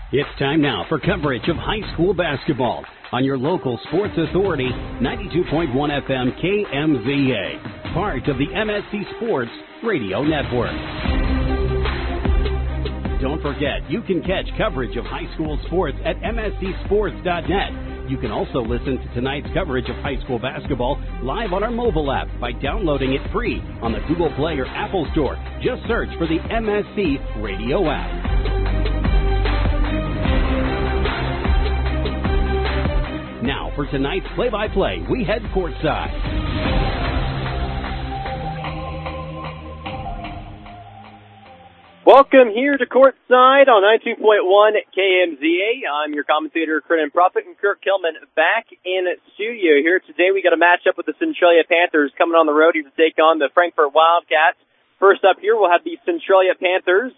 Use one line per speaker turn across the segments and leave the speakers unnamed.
It's time now for coverage of high school basketball on your local sports authority, 92.1 FM KMZA, part of the MSC Sports Radio Network. Don't forget, you can catch coverage of high school sports at mscsports.net. You can also listen to tonight's coverage of high school basketball live on our mobile app by downloading it free on the Google Play or Apple Store. Just search for the MSC Radio app. Now, for tonight's play-by-play, we head courtside.
Welcome here to courtside on 92.1 KMZA. I'm your commentator, Crennan Prophet, and Kirk Kilman back in studio here. Today we got a matchup with the Centralia Panthers coming on the road here to take on the Frankfort Wildcats. First up here, we'll have the Centralia Panthers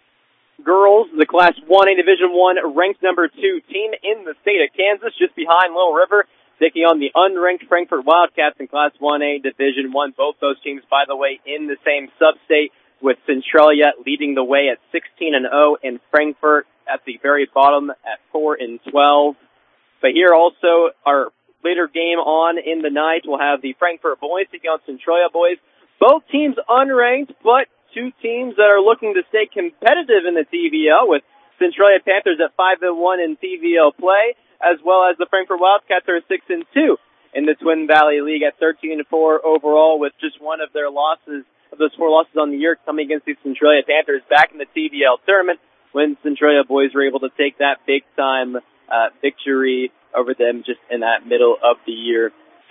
girls, the Class 1A Division I ranked number 2 team in the state of Kansas, just behind Little River, taking on the unranked Frankfort Wildcats in Class 1A Division I. Both those teams, by the way, in the same sub-state, with Centralia leading the way at 16-0 and Frankfort at the very bottom at 4-12. But here also, our later game on in the night, we'll have the Frankfort boys taking on Centralia boys. Both teams unranked, but two teams that are looking to stay competitive in the TVL, with Centralia Panthers at 5-1 in TVL play, as well as the Frankfort Wildcats are 6-2 in the Twin Valley League at 13-4 overall, with just one of their losses, of those 4 losses on the year, coming against the Centralia Panthers back in the TVL tournament, when Centralia boys were able to take that big-time victory over them just in that middle of the year,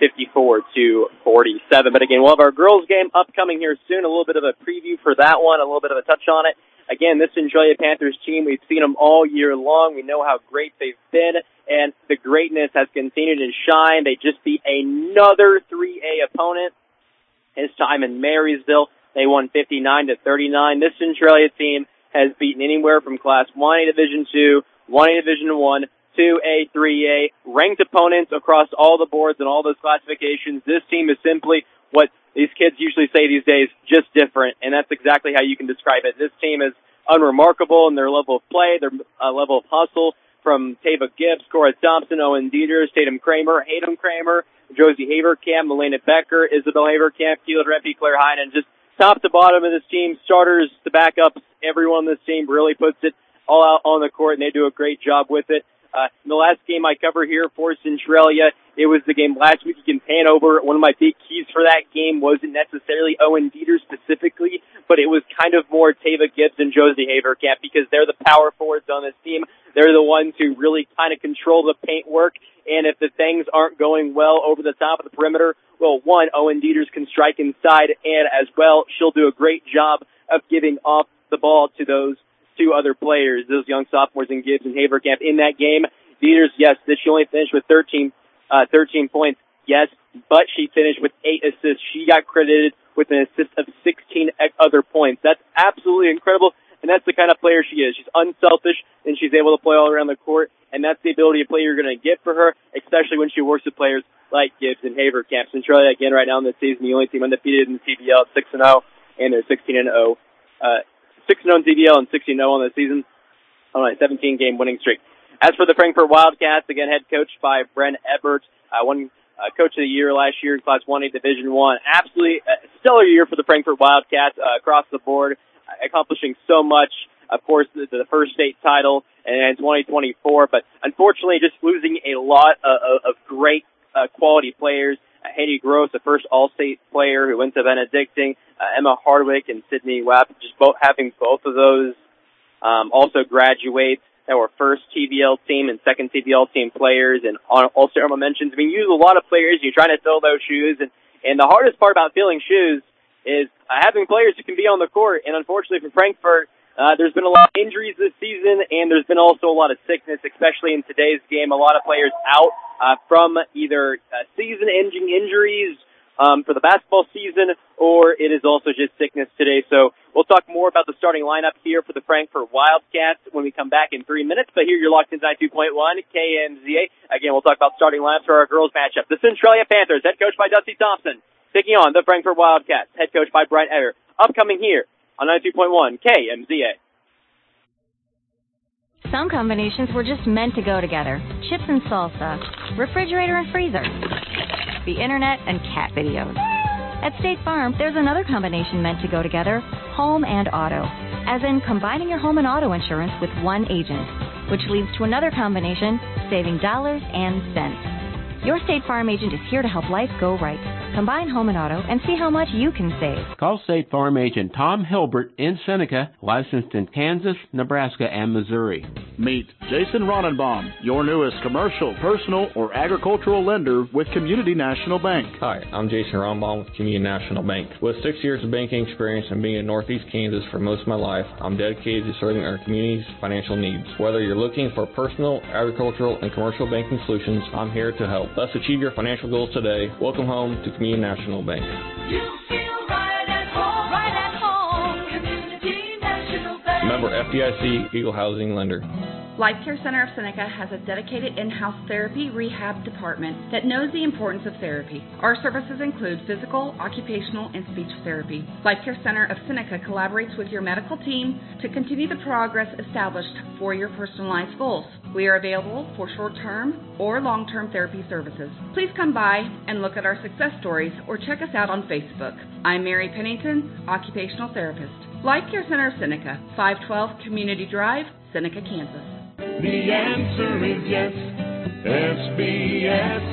54-47. But again, we'll have our girls game upcoming here soon. A little bit of a preview for that one, a little bit of a touch on it. Again, this Centralia Panthers team, we've seen them all year long. We know how great they've been, and the greatness has continued to shine. They just beat another 3A opponent, this time in Marysville. They won 59-39. This Centralia team has beaten anywhere from Class 1A Division II, 1A Division I, 2A, 3A, ranked opponents across all the boards and all those classifications. This team is simply what these kids usually say these days, just different, and that's exactly how you can describe it. This team is unremarkable in their level of play, their level of hustle, from Tava Gibbs, Cora Thompson, Owen Dieters, Tatum Kramer, Hayden Kramer, Josie Haverkamp, Melena Becker, Isabel Haverkamp, Keelan Rempe, Claire Heinen. Just top to bottom of this team, starters to backups, everyone on this team really puts it all out on the court, and they do a great job with it. In the last game I cover here for Centralia, it was the game last week in Hanover. One of my big keys for that game wasn't necessarily Owen Dieters specifically, but it was kind of more Tava Gibbs and Josie Haverkamp, because they're the power forwards on this team. They're the ones who really kind of control the paint work, and if the things aren't going well over the top of the perimeter, well, one, Owen Dieters can strike inside, and as well, she'll do a great job of giving off the ball to those 2 other players, those young sophomores in Gibbs and Haverkamp. In that game, Dieters, yes, she only finished with 13 points, yes, but she finished with 8 assists. She got credited with an assist of 16 other points. That's absolutely incredible, and that's the kind of player she is. She's unselfish, and she's able to play all around the court, and that's the ability of play you're going to get for her, especially when she works with players like Gibbs and Haverkamp. Centralia, again, right now in this season, the only team undefeated in the TVL at 6-0, and they're 16-0. 6-0 in TVL and 16-0 on the season on a 17-game winning streak. As for the Frankfort Wildcats, again, head coached by Bren Ebert, won Coach of the Year last year in Class 1A Division I. Absolutely stellar year for the Frankfort Wildcats across the board, accomplishing so much. Of course, the first state title in 2024, but unfortunately just losing a lot of great quality players. Haiti Gross, the first All-State player who went to Benedictine, Emma Hardwick and Sydney Wapp, just having both of those also graduate that were first TVL team and second TVL team players, and also honorable mentions. I mean, you use a lot of players, you're trying to fill those shoes, and the hardest part about filling shoes is having players who can be on the court, and unfortunately for Frankfort, there's been a lot of injuries this season, and there's been also a lot of sickness, especially in today's game. A lot of players out from either season-ending injuries for the basketball season, or it is also just sickness today. So we'll talk more about the starting lineup here for the Frankfort Wildcats when we come back in 3 minutes. But here you're locked in 92.1 KMZA. Again, we'll talk about starting lineups for our girls matchup. The Centralia Panthers, head coached by Dusty Thompson, taking on the Frankfort Wildcats, head coached by Brian Etter. Upcoming here on 92.1 KMZA.
Some combinations were just meant to go together. Chips and salsa, refrigerator and freezer, the internet and cat videos. At State Farm, there's another combination meant to go together, home and auto. As in combining your home and auto insurance with one agent, which leads to another combination, saving dollars and cents. Your State Farm agent is here to help life go right. Combine home and auto and see how much you can save.
Call State Farm agent Tom Hilbert in Seneca, licensed in Kansas, Nebraska, and Missouri.
Meet Jason Ronenbaum, your newest commercial, personal, or agricultural lender with Community National Bank.
Hi, I'm Jason Ronenbaum with Community National Bank. With 6 years of banking experience and being in Northeast Kansas for most of my life, I'm dedicated to serving our community's financial needs. Whether you're looking for personal, agricultural, and commercial banking solutions, I'm here to help. Let's achieve your financial goals today. Welcome home to Community National Bank.
You feel right at home. Right at home. Community National Bank.
Member FDIC, Eagle Housing Lender.
Life Care Center of Seneca has a dedicated in-house therapy rehab department that knows the importance of therapy. Our services include physical, occupational, and speech therapy. Life Care Center of Seneca collaborates with your medical team to continue the progress established for your personalized goals. We are available for short-term or long-term therapy services. Please come by and look at our success stories or check us out on Facebook. I'm Mary Pennington, occupational therapist. Life Care Center of Seneca, 512 Community Drive, Seneca, Kansas.
The answer is yes, SBS.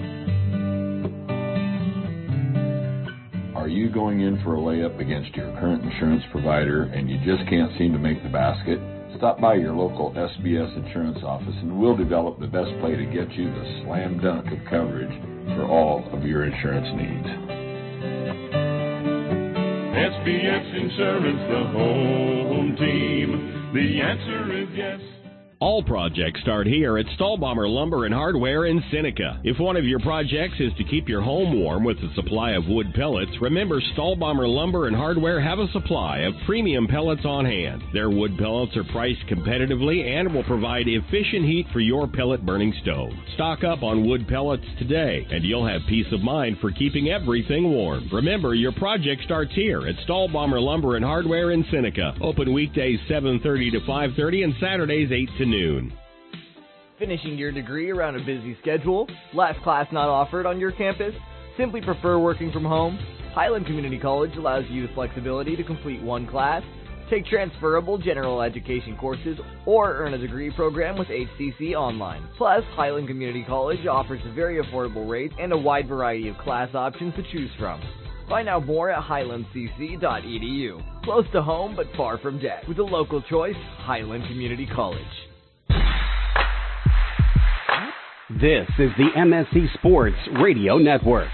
Are you going in for a layup against your current insurance provider and you just can't seem to make the basket? Stop by your local SBS insurance office and we'll develop the best play to get you the slam dunk of coverage for all of your insurance needs.
SBS Insurance, the home team. The answer is yes.
All projects start here at Stahlbommer Lumber and Hardware in Seneca. If one of your projects is to keep your home warm with a supply of wood pellets, remember Stahlbommer Lumber and Hardware have a supply of premium pellets on hand. Their wood pellets are priced competitively and will provide efficient heat for your pellet burning stove. Stock up on wood pellets today, and you'll have peace of mind for keeping everything warm. Remember, your project starts here at Stahlbommer Lumber and Hardware in Seneca. Open weekdays 7:30 to 5:30 and Saturdays 8 to noon.
Finishing your degree around a busy schedule? Last class not offered on your campus? Simply prefer working from home? Highland Community College allows you the flexibility to complete one class, take transferable general education courses, or earn a degree program with HCC Online. Plus, Highland Community College offers very affordable rates and a wide variety of class options to choose from. Find out more at highlandcc.edu. Close to home but far from debt. With a local choice, Highland Community College.
This is the MSC Sports Radio Network.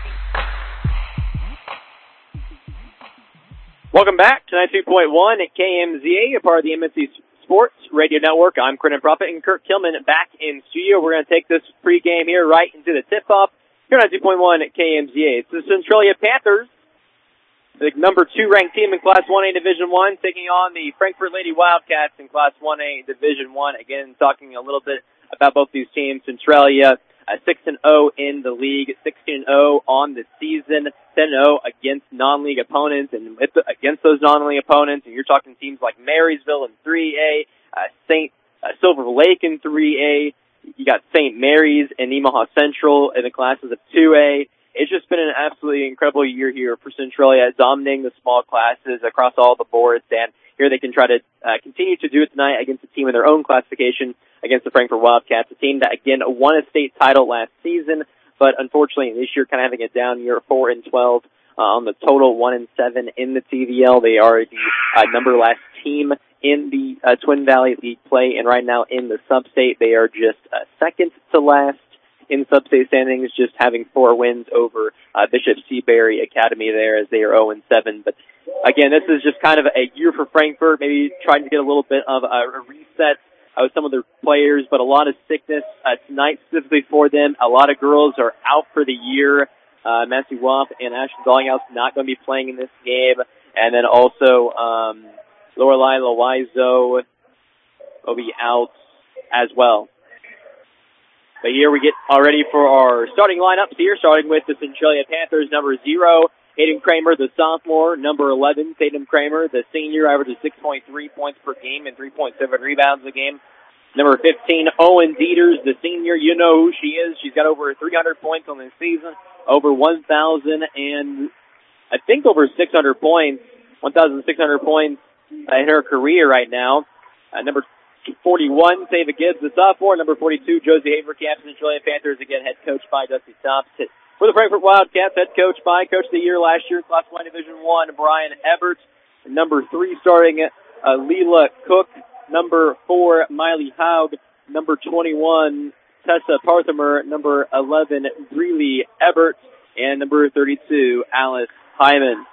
Welcome back to 92.1 at KMZA, a part of the MSC Sports Radio Network. I'm Quentin Prophet and Kirk Killman back in studio. We're going to take this pregame here right into the tip-off here on 92.1 at KMZA. It's the Centralia Panthers, the number 2 ranked team in Class 1A Division I, taking on the Frankfort Lady Wildcats in Class 1A Division I. Again, talking a little bit about both these teams. Centralia 6-0 in the league, 16-0 on the season, 10-0 against non-league opponents, and against those non-league opponents, and you're talking teams like Marysville in 3A, Silver Lake in 3A, you got St. Mary's and Nemaha Central in the classes of 2A. It's just been an absolutely incredible year here for Centralia, dominating the small classes across all the boards, and here they can try to continue to do it tonight against a team in their own classification, against the Frankfort Wildcats, a team that, again, won a state title last season, but unfortunately this year kind of having a down year, 4-12 on the total, 1-7 in the TVL. They are the number last team in the Twin Valley League play, and right now in the sub-state they are just second to last in sub-state standings, just having 4 wins over Bishop Seabury Academy there as they are 0-7. But again, this is just kind of a year for Frankfort, maybe trying to get a little bit of a reset with some of their players, but a lot of sickness tonight specifically for them. A lot of girls are out for the year. Massey Waff and Ashley Dallinghouse not going to be playing in this game. And then also Lorelei Loizo will be out as well. But here we get already for our starting lineups here, starting with the Centralia Panthers, number 0, Hayden Kramer, the sophomore. Number 11, Tatum Kramer, the senior, averages 6.3 points per game and 3.7 rebounds a game. Number 15, Owen Dieters, the senior. You know who she is. She's got over 300 points on the season, over 1,000 and I think over 600 points, 1,600 points in her career right now. Number 41, Tava Gibbs, the sophomore. Number 42, Josie Haverkamp, Centralia Panthers, again, head coached by Dusty Thompson. For the Frankfort Wildcats, head coach by Coach of the Year last year, Class 1 Division I, Brian Ebert. Number 3, starting Leela Cook. Number 4, Miley Haug. Number 21, Tessa Parthamer. Number 11, Breeley Ebert. And number 32, Alice Hyman.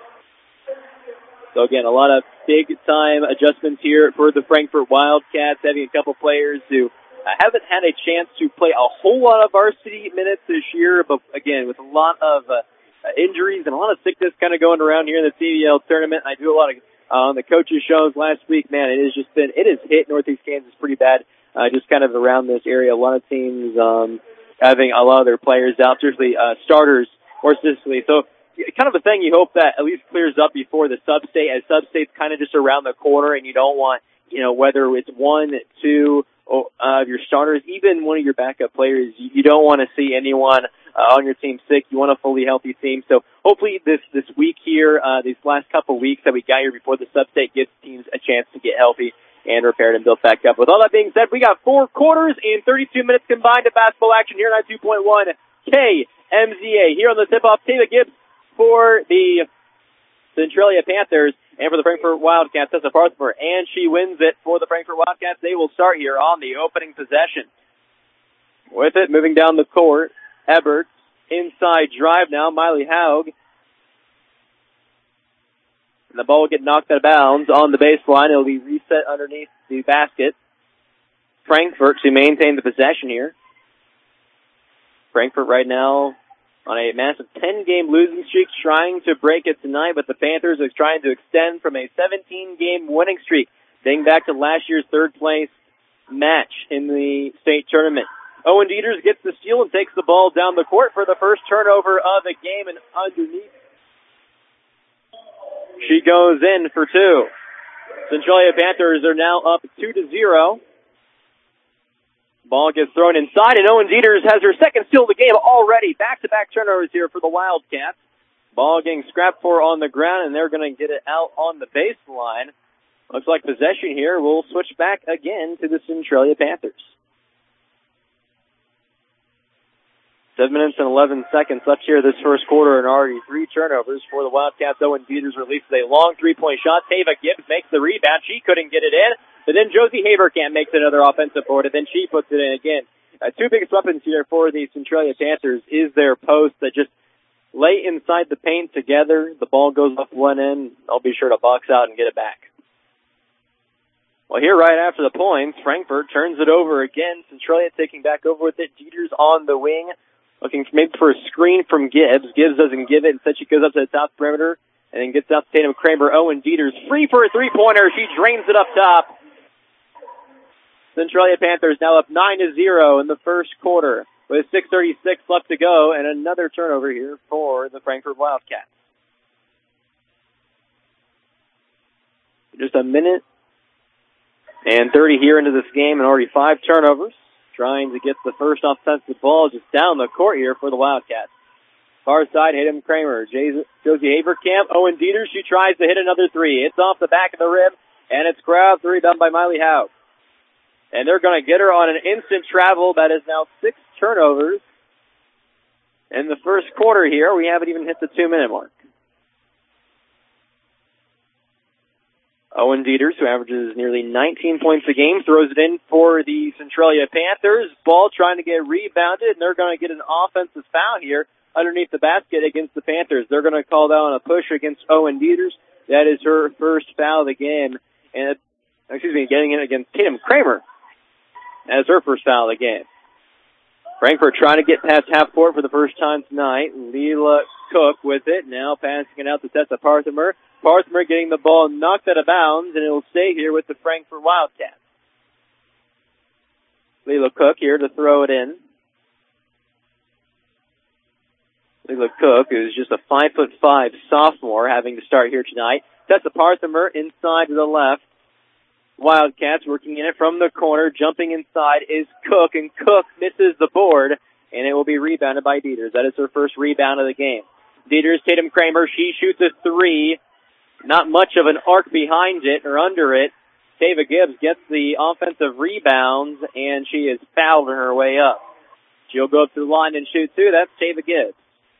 So again, a lot of big-time adjustments here for the Frankfort Wildcats, having a couple players who haven't had a chance to play a whole lot of varsity minutes this year, but again, with a lot of injuries and a lot of sickness kind of going around here in the CDL tournament. I do a lot of on the coaches' shows last week. Man, it has hit Northeast Kansas pretty bad, just kind of around this area. A lot of teams having a lot of their players out, seriously, starters more specifically. So kind of a thing you hope that at least clears up before the sub-state, as sub-state's kind of just around the corner, and you don't want, whether it's 1, 2 of your starters, even one of your backup players, you don't want to see anyone on your team sick. You want a fully healthy team. So hopefully this week here, these last couple weeks that we got here before the sub-state gives teams a chance to get healthy and repaired and built back up. With all that being said, we got 4 quarters and 32 minutes combined of basketball action here on 2.1 KMZA. Here on the tip-off, Tava Gibbs for the Centralia Panthers, and for the Frankfort Wildcats, Tessa Parthamer, and she wins it for the Frankfort Wildcats. They will start here on the opening possession. With it, moving down the court, Ebert, inside drive now, Miley Haug. And the ball will get knocked out of bounds on the baseline. It will be reset underneath the basket. Frankfort to maintain the possession here. Frankfort right now on a massive 10-game losing streak, trying to break it tonight, but the Panthers are trying to extend from a 17-game winning streak, dating back to last year's third-place match in the state tournament. Owen Dieters gets the steal and takes the ball down the court for the first turnover of the game, and underneath she goes in for 2. Centralia Panthers are now up 2-0. Ball gets thrown inside, and Owen Dieters has her second steal of the game already. Back-to-back turnovers here for the Wildcats. Ball getting scrapped for on the ground, and they're going to get it out on the baseline. Looks like possession here. We'll switch back again to the Centralia Panthers. 7 minutes and 11 seconds left here this first quarter, and already 3 turnovers for the Wildcats. Owen Dieters releases a long 3-point shot. Tava Gibbs makes the rebound. She couldn't get it in. But then Josie Haverkamp makes another offensive board, and then she puts it in again. 2 biggest weapons here for the Centralia Panthers is their post that just lay inside the paint together. The ball goes off one end. I'll be sure to box out and get it back. Well, here right after the points, Frankfort turns it over again. Centralia taking back over with it. Dieters on the wing, looking maybe for a screen from Gibbs. Gibbs doesn't give it. Instead, she goes up to the top perimeter and then gets out to Tatum Kramer. Owen Dieters free for a 3-pointer. She drains it up top. Centralia Panthers now up 9-0 in the first quarter with 6:36 left to go, and another turnover here for the Frankfort Wildcats. Just a minute and 30 here into this game, and already 5 turnovers. Trying to get the first offensive ball just down the court here for the Wildcats. Far side, Tatum Kramer, Josie Haverkamp, Owen Dieters. She tries to hit another 3. It's off the back of the rim, and it's grabbed 3 done by Miley Haug. And they're going to get her on an instant travel. That is now 6 turnovers in the first quarter here. We haven't even hit the 2-minute mark. Owen Dieters, who averages nearly 19 points a game, throws it in for the Centralia Panthers. Ball trying to get rebounded, and they're going to get an offensive foul here underneath the basket against the Panthers. They're going to call down a push against Owen Dieters. That is her first foul of the game. And, getting in against Tatum Kramer. As her first foul of the game. Frankfort trying to get past half court for the first time tonight. Leela Cook with it. Now passing it out to Tessa Parthamer. Parthamer getting the ball knocked out of bounds, and it will stay here with the Frankfort Wildcats. Leela Cook here to throw it in. Leela Cook, who's just a 5'5" sophomore, having to start here tonight. Tessa Parthamer inside to the left. Wildcats working in it from the corner. Jumping inside is Cook, and Cook misses the board, and it will be rebounded by Dieters. That is her first rebound of the game. Dieters, Tatum Kramer, she shoots a three. Not much of an arc behind it or under it. Tava Gibbs gets the offensive rebounds, and she is fouled on her way up. She'll go up to the line and shoot two. That's Tava Gibbs.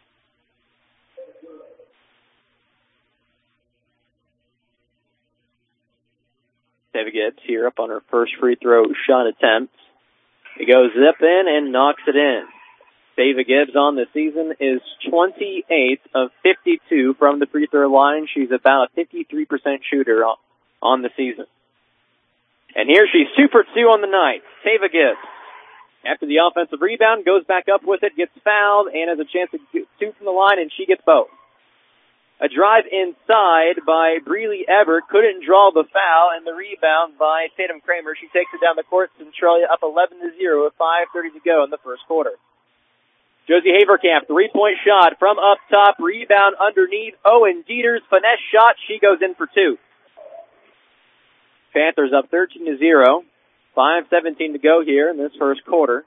Tava Gibbs here up on her first free throw shot attempt. It goes zip in and knocks it in. Tava Gibbs on the season is 28 of 52 from the free throw line. She's about a 53% shooter on the season. And here she's 2 for 2 on the night. Tava Gibbs, after the offensive rebound, goes back up with it, gets fouled, and has a chance to get 2 from the line, and she gets both. A drive inside by Breely Ebert, couldn't draw the foul, and the rebound by Tatum Kramer. She takes it down the court. Centralia up 11-0 with 5:30 to go in the first quarter. Josie Haverkamp, 3-point shot from up top, rebound underneath. Owen Dieters, finesse shot. She goes in for 2. Panthers up 13-0. 5:17 to go here in this first quarter.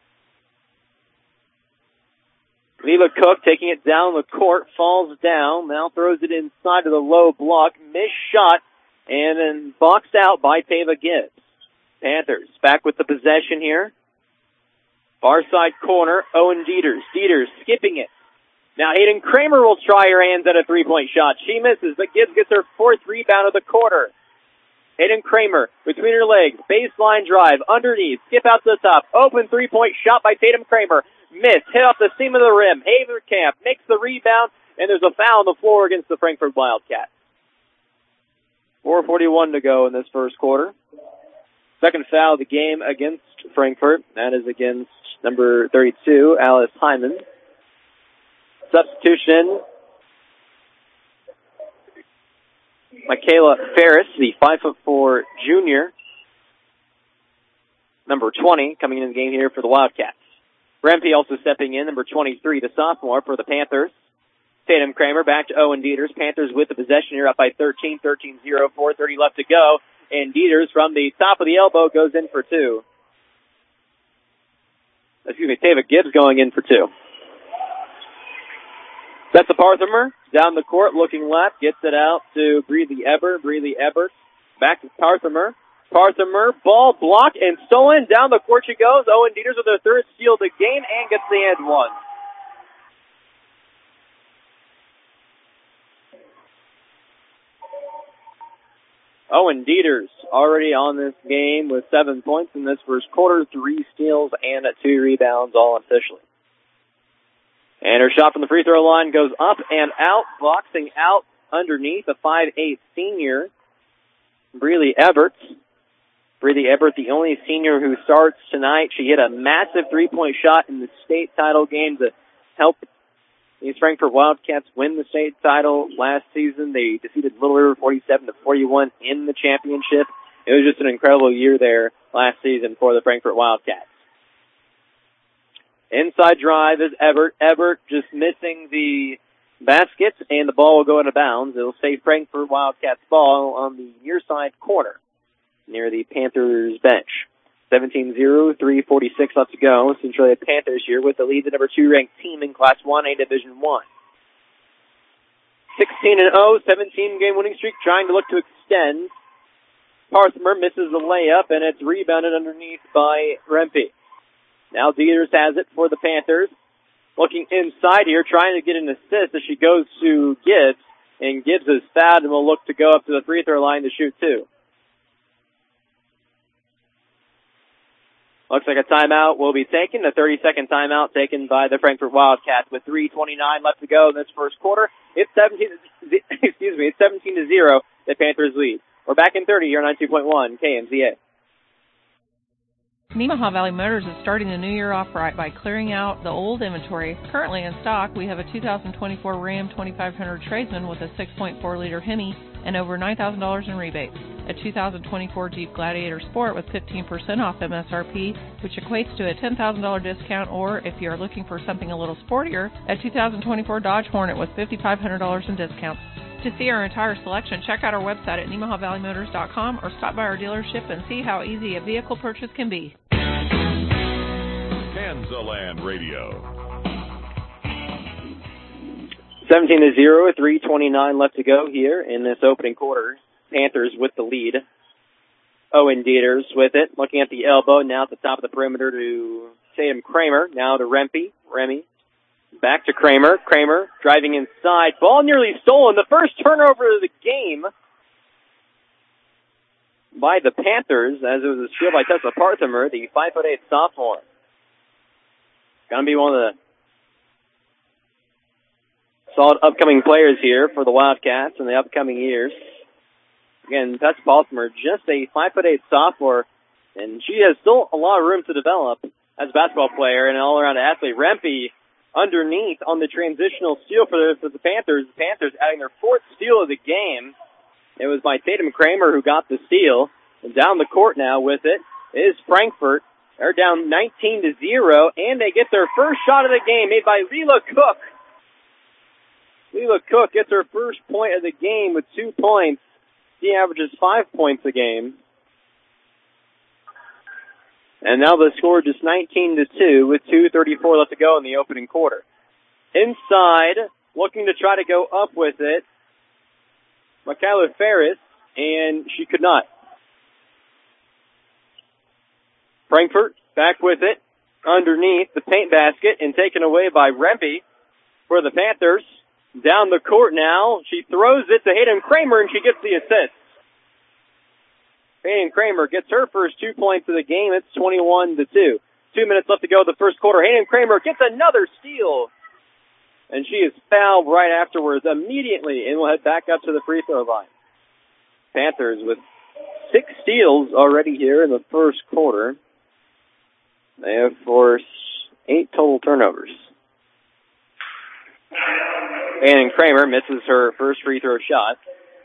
Leela Cook taking it down the court, falls down, now throws it inside of the low block, missed shot, and then boxed out by Tava Gibbs. Panthers back with the possession here. Far side corner, Owen Dieters. Dieters skipping it. Now Hayden Kramer will try her hands at a 3-point shot. She misses, but Gibbs gets her 4th rebound of the quarter. Hayden Kramer between her legs, baseline drive, underneath, skip out to the top, open 3-point shot by Tatum Kramer. Missed, hit off the seam of the rim. Haverkamp makes the rebound, and there's a foul on the floor against the Frankfort Wildcats. 4:41 to go in this first quarter. Second foul of the game against Frankfort. That is against number 32, Alice Hyman. Substitution, Michaela Ferris, the 5'4" junior. Number 20 coming into the game here for the Wildcats. Rempe also stepping in, number 23, the sophomore for the Panthers. Tatum Kramer back to Owen Dieters. Panthers with the possession here up by 13, 13-0, 4:30 left to go. And Dieters from the top of the elbow goes in for 2. Tava Gibbs going in for 2. That's the Parthimer down the court, looking left, gets it out to Breely Ebert. Breely Ebert back to Parthimer. Parthimer, ball blocked and stolen. Down the court she goes. Owen Dieters with her 3rd steal of the game and gets the and one. Owen Dieters already on this game with 7 points in this first quarter, 3 steals and 2 rebounds all officially. And her shot from the free throw line goes up and out, boxing out underneath, a 5'8" senior, Breely Ebert. Breely Ebert, the only senior who starts tonight. She hit a massive 3-point shot in the state title game to help these Frankfort Wildcats win the state title last season. They defeated Little River 47-41 in the championship. It was just an incredible year there last season for the Frankfort Wildcats. Inside drive is Ebert. Ebert just missing the basket, and the ball will go into bounds. It'll stay Frankfort Wildcats ball on the near side corner near the Panthers bench. 17-0, 3:46 left to go. Centralia Panthers here with the lead, the number 2 ranked team in Class 1A Division 1. 16-0, 17-game winning streak, trying to look to extend. Parthimer misses the layup, and it's rebounded underneath by Rempe. Now Dieters has it for the Panthers. Looking inside here, trying to get an assist as she goes to Gibbs, and Gibbs is fouled and will look to go up to the free throw line to shoot 2. Looks like a timeout will be taken, a 30-second timeout taken by the Frankfort Wildcats with 3:29 left to go in this first quarter. It's 17-0, the Panthers lead. We're back in 30 here on 92.1 KMZA.
Nemaha Valley Motors is starting the new year off right by clearing out the old inventory. Currently in stock, we have a 2024 Ram 2500 Tradesman with a 6.4-liter Hemi and over $9,000 in rebates. A 2024 Jeep Gladiator Sport with 15% off MSRP, which equates to a $10,000 discount, or if you are looking for something a little sportier, a 2024 Dodge Hornet with $5,500 in discounts. To see our entire selection, check out our website at NemahaValleyMotors.com or stop by our dealership and see how easy a vehicle purchase can be.
Kansaland Radio.
17-0, 3:29 left to go here in this opening quarter. Panthers with the lead. Owen Dieters with it, looking at the elbow, now at the top of the perimeter to Tatum Kramer, now to Remy. Back to Kramer. Kramer driving inside. Ball nearly stolen. The first turnover of the game by the Panthers, as it was a steal by Tessa Parthimer, the 5'8" sophomore. Going to be one of the solid upcoming players here for the Wildcats in the upcoming years. Again, Tessa Parthimer, just a 5'8" sophomore, and she has still a lot of room to develop as a basketball player and an all-around athlete. Rempe underneath on the transitional steal for the Panthers. The Panthers adding their fourth steal of the game. It was by Tatum Kramer who got the steal. And down the court now with it is Frankfurt. They're down 19-0, and they get their first shot of the game made by Leela Cook. Leela Cook gets her first point of the game with 2 points. She averages 5 points a game. And now the score just 19-2 with 2:34 left to go in the opening quarter. Inside, looking to try to go up with it, Michaela Ferris, and she could not. Frankfurt back with it underneath the paint basket and taken away by Rempe for the Panthers. Down the court now, she throws it to Hayden Kramer and she gets the assist. Hayden Kramer gets her first 2 points of the game. It's 21-2. 2 minutes left to go in the first quarter. Hayden Kramer gets another steal. And she is fouled right afterwards immediately and will head back up to the free throw line. Panthers with 6 steals already here in the first quarter. They have forced 8 total turnovers. Hayden Kramer misses her first free throw shot.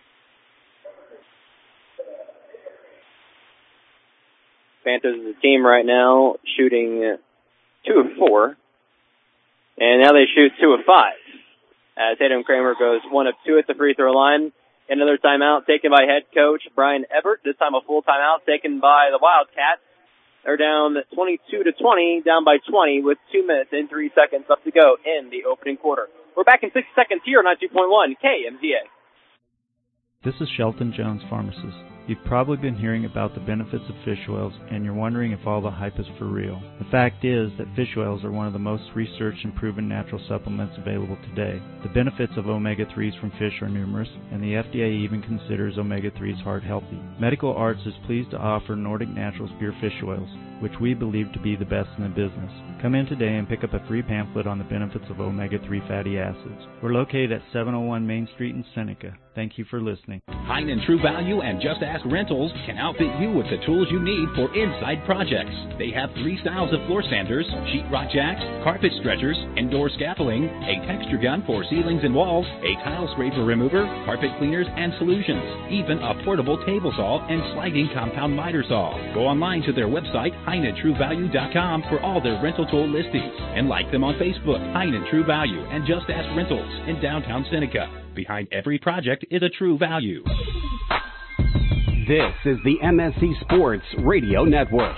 Panthers as a team right now shooting 2 of 4. And now they shoot 2 of 5. As Tatum Kramer goes 1 of 2 at the free throw line. Another timeout taken by head coach Brian Ebert. This time a full timeout taken by the Wildcats. They're down 22-20, down by 20 with 2 minutes and 3 seconds left to go in the opening quarter. We're back in 6 seconds here on 92.1 KMZA.
This is Shelton Jones, pharmacist. You've probably been hearing about the benefits of fish oils, and you're wondering if all the hype is for real. The fact is that fish oils are one of the most researched and proven natural supplements available today. The benefits of omega-3s from fish are numerous, and the FDA even considers omega-3s heart healthy. Medical Arts is pleased to offer Nordic Naturals pure fish oils, which we believe to be the best in the business. Come in today and pick up a free pamphlet on the benefits of omega-3 fatty acids. We're located at 701 Main Street in Seneca. Thank you for listening.
Hein & True Value and Just Ask Rentals can outfit you with the tools you need for inside projects. They have 3 styles of floor sanders, sheetrock jacks, carpet stretchers, indoor scaffolding, a texture gun for ceilings and walls, a tile scraper remover, carpet cleaners and solutions, even a portable table saw and sliding compound miter saw. Go online to their website, HeinandTrueValue.com, for all their rental tool listings, and like them on Facebook, Hein & True Value and Just Ask Rentals in downtown Seneca. Behind every project is a True Value.
This is the MSC Sports Radio Network.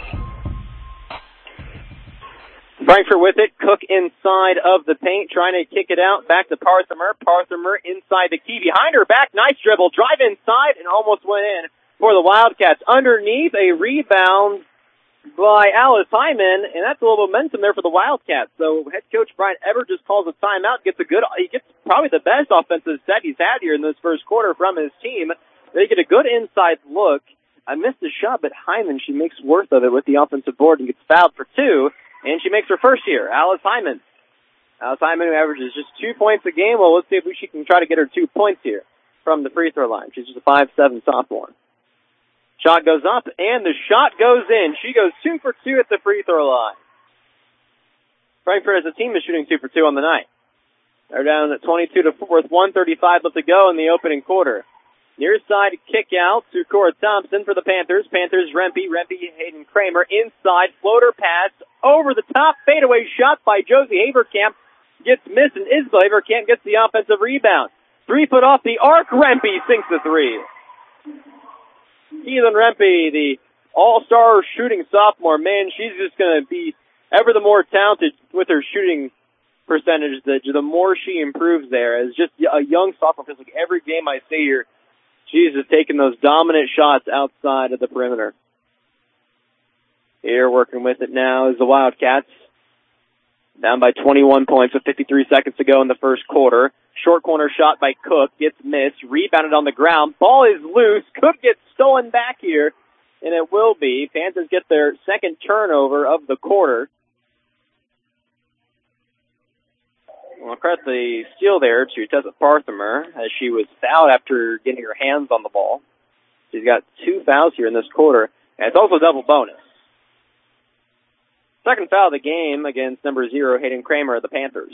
Frankfurt with it. Cook inside of the paint, trying to kick it out. Back to Parthimer. Parthimer inside the key. Behind her back. Nice dribble. Drive inside and almost went in for the Wildcats. Underneath, a rebound by Alice Hyman, and that's a little momentum there for the Wildcats. So head coach Brian Ebert just calls a timeout. He gets probably the best offensive set he's had here in this first quarter from his team. They get a good inside look. I missed the shot, but Hyman, she makes worth of it with the offensive board and gets fouled for 2, and she makes her first here. Alice Hyman. Alice Hyman, who averages just 2 points a game. Well, let's see if she can try to get her 2 points here from the free throw line. She's just a 5'7" sophomore. Shot goes up, and the shot goes in. She goes 2 for 2 at the free throw line. Frankfurt as a team is shooting 2 for 2 on the night. They're down at 22-4 with 1:35 left to go in the opening quarter. Near side kick out to Cora Thompson for the Panthers. Panthers, Rempe, Hayden Kramer. Inside, floater pass, over the top, fadeaway shot by Josie Haverkamp. Gets missed, and Isabel Haverkamp gets the offensive rebound. 3 foot off the arc. Rempe sinks the three. Keelan Rempe, the all-star shooting sophomore, man, she's just going to be ever the more talented with her shooting percentage. The more she improves there. As just a young sophomore, because like every game I see here, she's just taking those dominant shots outside of the perimeter. Here working with it now is the Wildcats. Down by 21 points with 53 seconds to go in the first quarter. Short corner shot by Cook. Gets missed. Rebounded on the ground. Ball is loose. Cook gets stolen back here. And it will be. Panthers get their second turnover of the quarter. Well, credit the steal there to Tessa Parthimer as she was fouled after getting her hands on the ball. She's got 2 fouls here in this quarter. And it's also a double bonus. Second foul of the game against number 0, Hayden Kramer of the Panthers.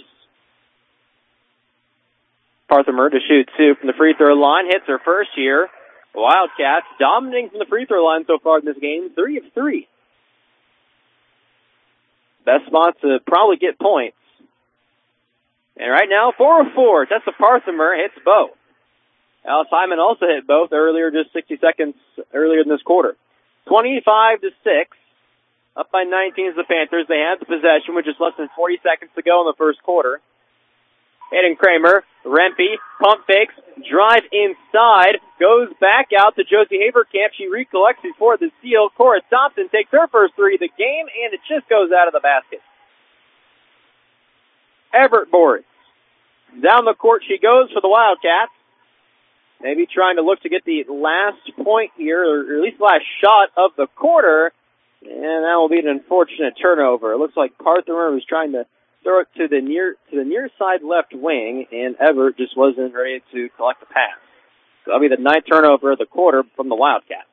Parthimer to shoot 2 from the free throw line. Hits her first here. Wildcats dominating from the free throw line so far in this game. 3 of 3. Best spot to probably get points. And right now, 4 of 4. Tessa Parthimer hits both. Alice Hyman also hit both earlier, just 60 seconds earlier in this quarter. 25-6. Up by 19 is the Panthers. They have the possession with just less than 40 seconds to go in the first quarter. Hayden Kramer, Rempe, pump fakes, drive inside, goes back out to Josie Haverkamp. She recollects before the steal. Cora Thompson takes her first three of the game, and it just goes out of the basket. Everett boards. Down the court she goes for the Wildcats. Maybe trying to look to get the last point here, or at least last shot of the quarter. And that will be an unfortunate turnover. It looks like Parthimer was trying to throw it to the near side left wing, and Everett just wasn't ready to collect the pass. So that'll be the 9th turnover of the quarter from the Wildcats.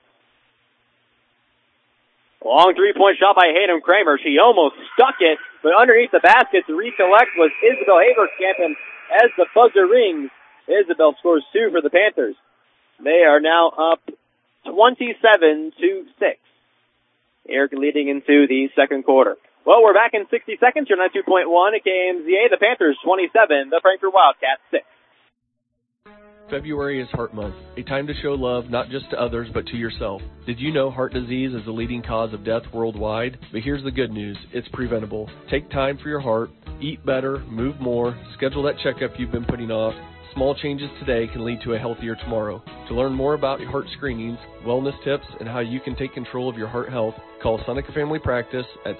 Long three-point shot by Hayden Kramer. She almost stuck it, but underneath the basket to recollect was Isabel Haverkamp, and as the buzzer rings, Isabel scores 2 for the Panthers. They are now up 27-6. Eric leading into the second quarter. Well, we're back in 60 seconds. You're 92.1 at KMZA. The Panthers 27, the Frankfort Wildcats 6.
February is Heart Month, a time to show love not just to others but to yourself. Did you know heart disease is the leading cause of death worldwide? But here's the good news, it's preventable. Take time for your heart, eat better, move more, schedule that checkup you've been putting off. Small changes today can lead to a healthier tomorrow. To learn more about heart screenings, wellness tips, and how you can take control of your heart health, call Seneca Family Practice at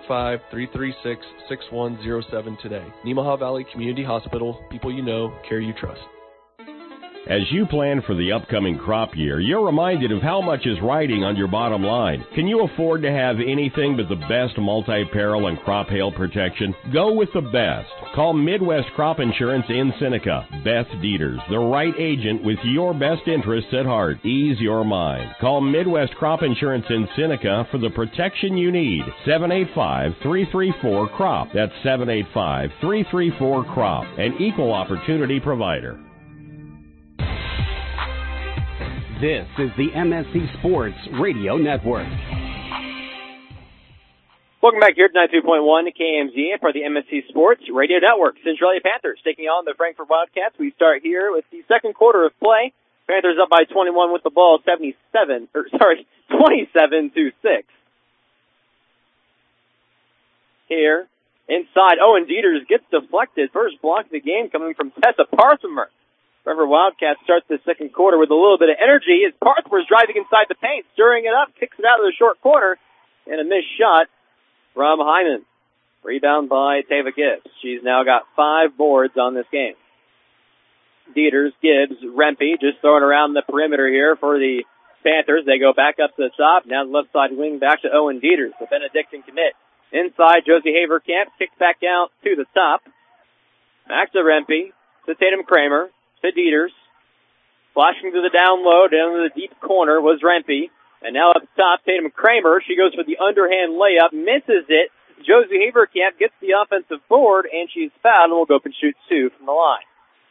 785-336-6107 today. Nemaha Valley Community Hospital, people you know, care you trust.
As you plan for the upcoming crop year, you're reminded of how much is riding on your bottom line. Can you afford to have anything but the best multi-peril and crop hail protection? Go with the best. Call Midwest Crop Insurance in Seneca. Beth Dieters, the right agent with your best interests at heart. Ease your mind. Call Midwest Crop Insurance in Seneca for the protection you need. 785-334-CROP. That's 785-334-CROP. An equal opportunity provider.
This is the MSC Sports Radio Network.
Welcome back here to 92.1 KMZA for the MSC Sports Radio Network. Centralia Panthers taking on the Frankfort Wildcats. We start here with the second quarter of play. Panthers up by 21 with the ball, 27-6. Here, inside, Owen Dieters gets deflected. First block of the game coming from Tessa Parthimer. Frankfort Wildcats start the second quarter with a little bit of energy as Parthimer's driving inside the paint, stirring it up, kicks it out of the short corner, and a missed shot from Hyman. Rebound by Tava Gibbs. She's now got 5 boards on this game. Dieters, Gibbs, Rempe just throwing around the perimeter here for the Panthers. They go back up to the top. Now the left side wing back to Owen Dieters. The Benedictine commit. Inside, Josie Haverkamp kicks back out to the top. Back to Rempe, to Tatum Kramer, to Dieters. Flashing to the down low, down to the deep corner was Rempe. And now up top, Tatum Kramer. She goes for the underhand layup, misses it. Josie Haverkamp gets the offensive board, and she's fouled and will go up and shoot 2 from the line.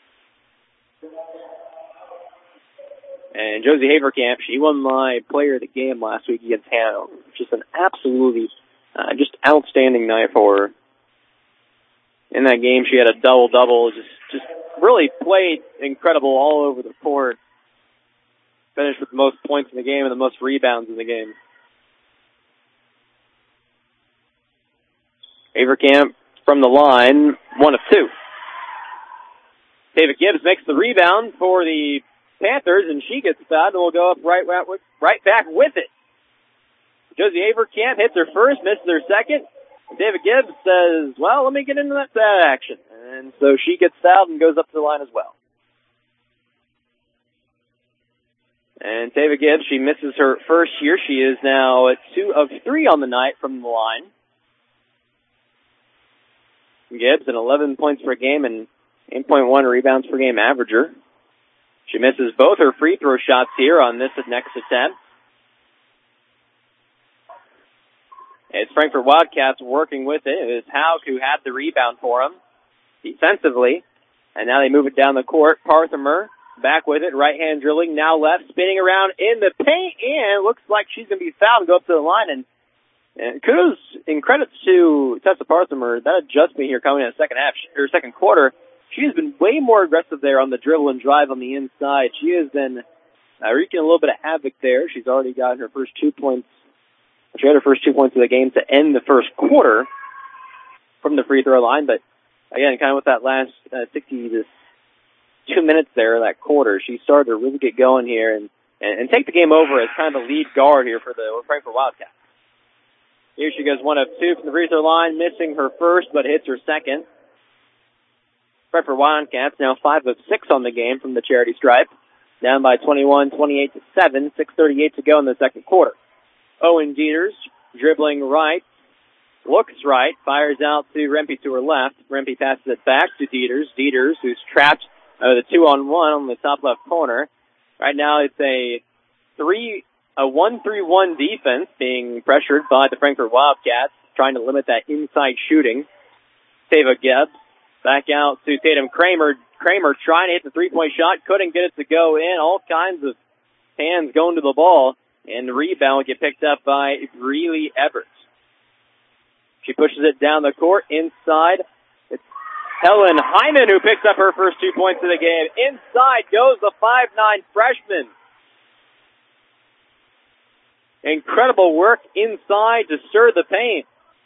And Josie Haverkamp, she won my player of the game last week against Hanover. Just an absolutely, just outstanding night for her. In that game, she had a double-double, just really played incredible all over the court. Finished with the most points in the game and the most rebounds in the game. Avercamp from the line, 1 of 2. David Gibbs makes the rebound for the Panthers, and she gets fouled, and will go up right back with it. Josie Avercamp hits her first, misses her second. David Gibbs says, well, let me get into that action. And so she gets fouled and goes up to the line as well. And David Gibbs, she misses her first here. She is now at 2 of 3 on the night from the line. Gibbs at 11 points per game and 8.1 rebounds per game averager. She misses both her free throw shots here on this next attempt. It's Frankfort Wildcats working with it. It is Haug who had the rebound for them defensively. And now they move it down the court. Parthimer back with it. Right hand drilling. Now left. Spinning around in the paint. And looks like she's going to be fouled and go up to the line. And kudos and credits to Tessa Parthimer. That adjustment here coming in the second quarter. She has been way more aggressive there on the dribble and drive on the inside. She has been wreaking a little bit of havoc there. She's already gotten her first 2 points. She had her first 2 points of the game to end the first quarter from the free throw line. But again, kind of with that last 60 to 2 minutes there, that quarter, she started to really get going here and take the game over as kind of the lead guard here for the Frankfort Wildcats. Here she goes 1 of 2 from the free throw line, missing her first but hits her second. Frankfort Wildcats now 5 of 6 on the game from the charity stripe. Down by 21, 28 to 7, 6:38 to go in the second quarter. Owen Dieters dribbling right, looks right, fires out to Rempe to her left. Rempe passes it back to Dieters. Dieters, who's trapped with a 2-on-1 on the top left corner. Right now it's a 1-3-1 defense being pressured by the Frankfort Wildcats, trying to limit that inside shooting. Tava Gibbs back out to Tatum Kramer. Kramer trying to hit the three-point shot, couldn't get it to go in. All kinds of hands going to the ball, and the rebound will get picked up by Breely Everett. She pushes it down the court inside. It's Helen Hyman who picks up her first 2 points of the game. Inside goes the 5'9" freshman. Incredible work inside to stir the paint.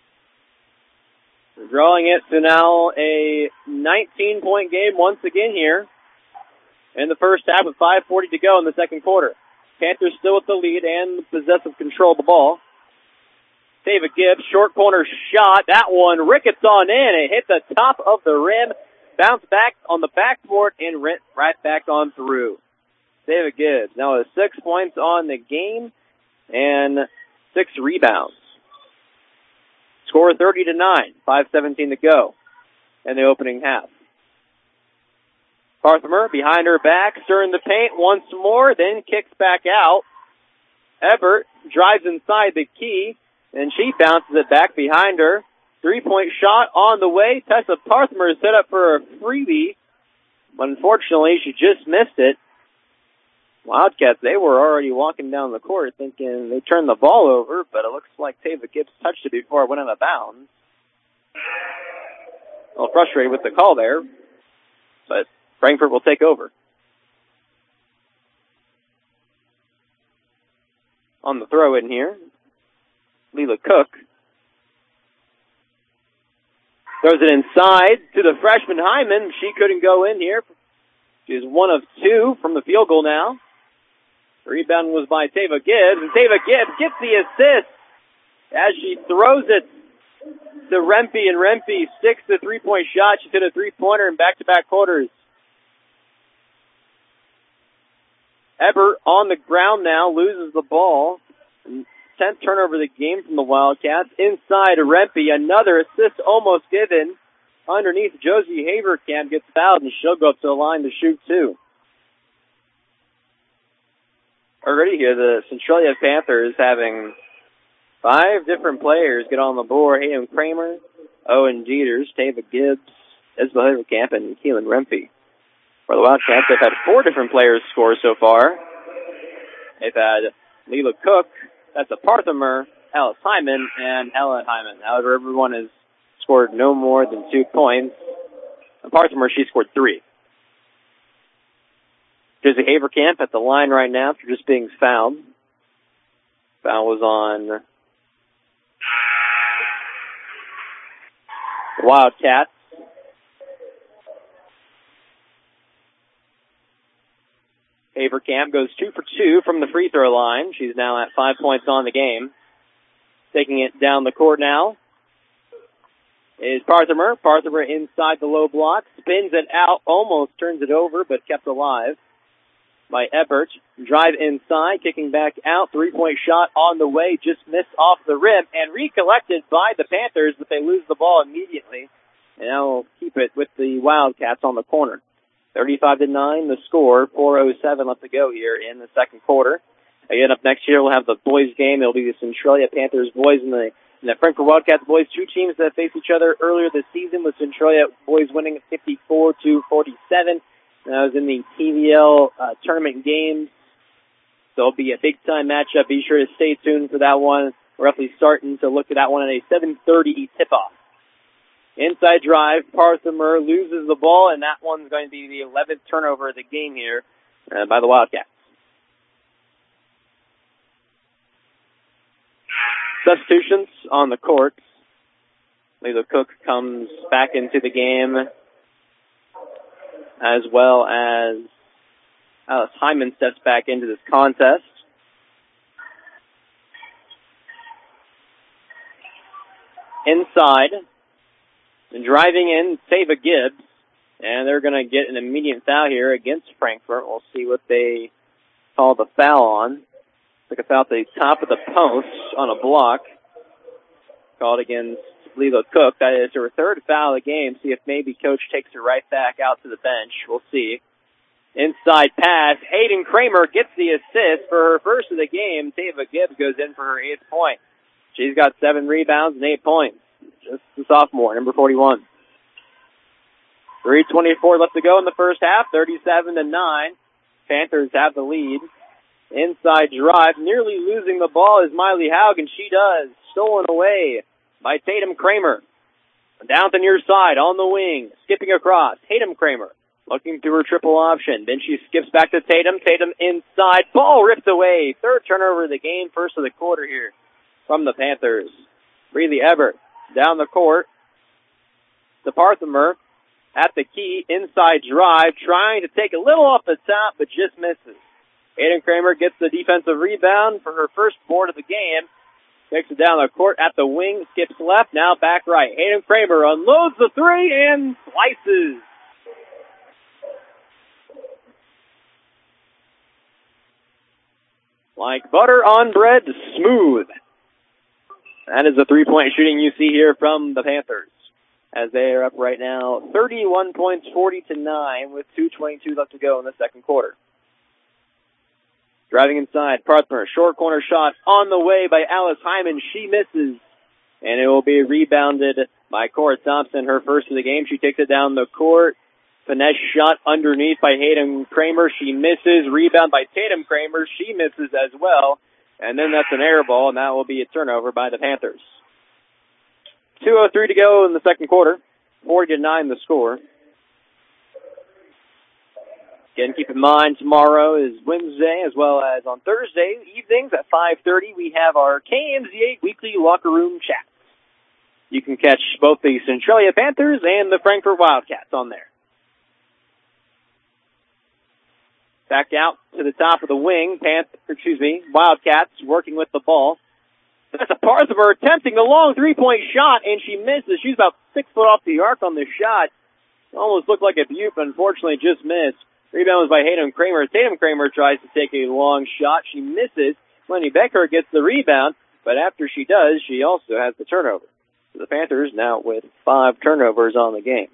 Drawing it to now a 19-point game once again here in the first half with 5:40 to go in the second quarter. Panthers still with the lead and possessive control of the ball. David Gibbs, short corner shot. That one rickets on in. It hit the top of the rim, bounced back on the backboard, and went right back on through. David Gibbs now has 6 points on the game and 6 rebounds. Score 30-9, 5:17 to go in the opening half. Parthimer behind her back, stirring the paint once more, then kicks back out. Everett drives inside the key, and she bounces it back behind her. 3-point shot on the way. Tessa Parthimer is set up for a freebie, but unfortunately she just missed it. Wildcats, they were already walking down the court thinking they turned the ball over, but it looks like Tava Gibbs touched it before it went out of bounds. A little frustrated with the call there, but Frankfort will take over. On the throw in here, Leela Cook throws it inside to the freshman Hyman. She couldn't go in here. She's 1 of 2 from the field goal now. The rebound was by Tava Gibbs, and Tava Gibbs gets the assist as she throws it to Rempe, and Rempe sticks the 3-point shot. She hit a 3-pointer in back-to-back quarters. Ebert on the ground now, loses the ball. 10th turnover of the game from the Wildcats. Inside Rempe, another assist almost given. Underneath, Josie Haverkamp gets fouled, and she'll go up to the line to shoot 2. Already here, the Centralia Panthers having 5 different players get on the board. Hayden Kramer, Owen Dieters, Tava Gibbs, Isabel Haverkamp, and Keelan Rempe. For the Wildcats, they've had 4 different players score so far. They've had Leela Cook, that's a Parthimer, Alice Hyman, and Helen Hyman. However, everyone has scored no more than 2 points. And Parthimer, she scored 3. There's a Haverkamp at the line right now after just being fouled. Foul was on the Wildcats. Haverkamp goes 2 for 2 from the free throw line. She's now at 5 points on the game. Taking it down the court now is Parthimer. Parthimer inside the low block. Spins it out, almost turns it over, but kept alive by Ebert. Drive inside, kicking back out. 3-point shot on the way, just missed off the rim, and recollected by the Panthers, but they lose the ball immediately. And now we'll keep it with the Wildcats on the corner. 35-9 the score, 4:07 left to go here in the second quarter. Again, up next year we'll have the boys game. It'll be the Centralia Panthers boys and the Frankfort Wildcats boys, two teams that faced each other earlier this season, with Centralia boys winning 54-47. That was in the TVL tournament games. So it'll be a big-time matchup. Be sure to stay tuned for that one. We're roughly starting to look at that one at a 7:30 tip-off. Inside drive, Parthimer loses the ball, and that one's going to be the 11th turnover of the game here by the Wildcats. Substitutions on the court. Lila Cook comes back into the game, as well as Alice Hyman steps back into this contest. Inside, and driving in, Tava Gibbs, and they're going to get an immediate foul here against Frankfort. We'll see what they call the foul on. Took a foul at the top of the post on a block. Called against Lila Cook. That is her third foul of the game. See if maybe Coach takes her right back out to the bench. We'll see. Inside pass. Hayden Kramer gets the assist for her first of the game. Tava Gibbs goes in for her 8th point. She's got 7 rebounds and 8 points. Just the sophomore, number 41. 3:24 left to go in the first half. 37-9. Panthers have the lead. Inside drive, nearly losing the ball is Miley Haugen. She does. Stolen away by Tatum Kramer. Down the near side on the wing. Skipping across. Tatum Kramer looking through her triple option. Then she skips back to Tatum. Tatum inside. Ball ripped away. Third turnover of the game. First of the quarter here from the Panthers. Breeley Ebert down the court. The Parthimer at the key. Inside drive. Trying to take a little off the top, but just misses. Hayden Kramer gets the defensive rebound for her first board of the game. Takes it down the court at the wing. Skips left. Now back right. Hayden Kramer unloads the three and slices. Like butter on bread, smooth. That is the 3-point shooting you see here from the Panthers, as they are up right now 31 points, 40-9, with 2:22 left to go in the second quarter. Driving inside, Parthimer, short corner shot on the way by Alice Hyman. She misses, and it will be rebounded by Cora Thompson, her first of the game. She takes it down the court. Finesse shot underneath by Hayden Kramer. She misses. Rebound by Tatum Kramer. She misses as well. And then that's an air ball, and that will be a turnover by the Panthers. 2:03 to go in the second quarter. 40-9 the score. Again, keep in mind, tomorrow is Wednesday, as well as on Thursday evenings at 5:30, we have our KMZA weekly locker room chats. You can catch both the Centralia Panthers and the Frankfort Wildcats on there. Back out to the top of the wing, Wildcats working with the ball. That's a Parthimer attempting a long 3-point shot, and she misses. She's about 6 foot off the arc on this shot. Almost looked like a beaut, but unfortunately just missed. Rebound was by Hayden Kramer. Tatum Kramer tries to take a long shot. She misses. Lenny Becker gets the rebound, but after she does, she also has the turnover. So the Panthers now with 5 turnovers on the game.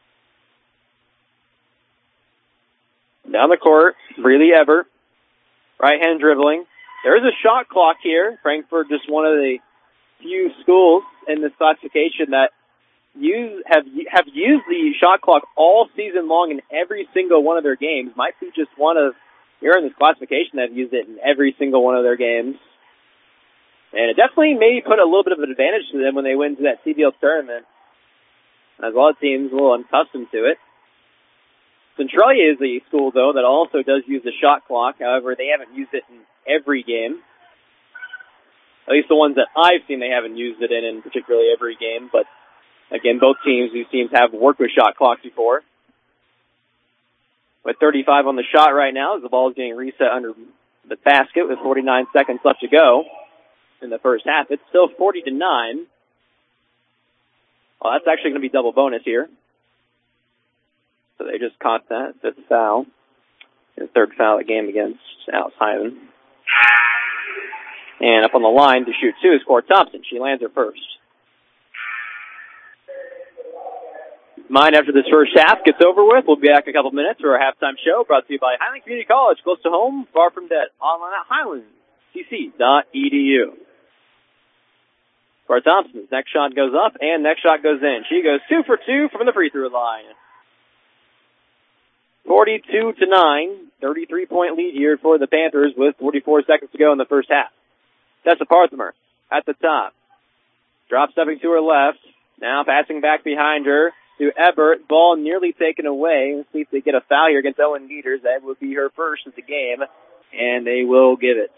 Down the court, Breeley Ebert, right-hand dribbling. There is a shot clock here. Frankfort, just one of the few schools in this classification that have used the shot clock all season long in every single one of their games. Might be just one of here in this classification that have used it in every single one of their games. And it definitely maybe put a little bit of an advantage to them when they went to that CBL tournament, as a lot of teams a little unaccustomed to it. Centralia is a school, though, that also does use the shot clock. However, they haven't used it in every game. At least the ones that I've seen, they haven't used it in particularly every game. But, again, these teams have worked with shot clocks before. With 35 on the shot right now, as the ball is getting reset under the basket with 49 seconds left to go in the first half. It's still 40-9. Well, that's actually going to be double bonus here. So they just caught that. Fifth foul. The third foul of the game against Alice Hyman. And up on the line to shoot two is Cora Thompson. She lands her first. Mine after this first half gets over with. We'll be back in a couple minutes for our halftime show brought to you by Highland Community College. Close to home, far from dead. Online at highlandcc.edu. Cora Thompson's next shot goes up and next shot goes in. She goes 2 for 2 from the free throw line. 42-9, 33-point lead here for the Panthers with 44 seconds to go in the first half. Tessa Parthimer at the top. Drop stepping to her left. Now passing back behind her to Ebert. Ball nearly taken away. Let's see if they get a foul here against Owen Dieters. That would be her first of the game, and they will give it.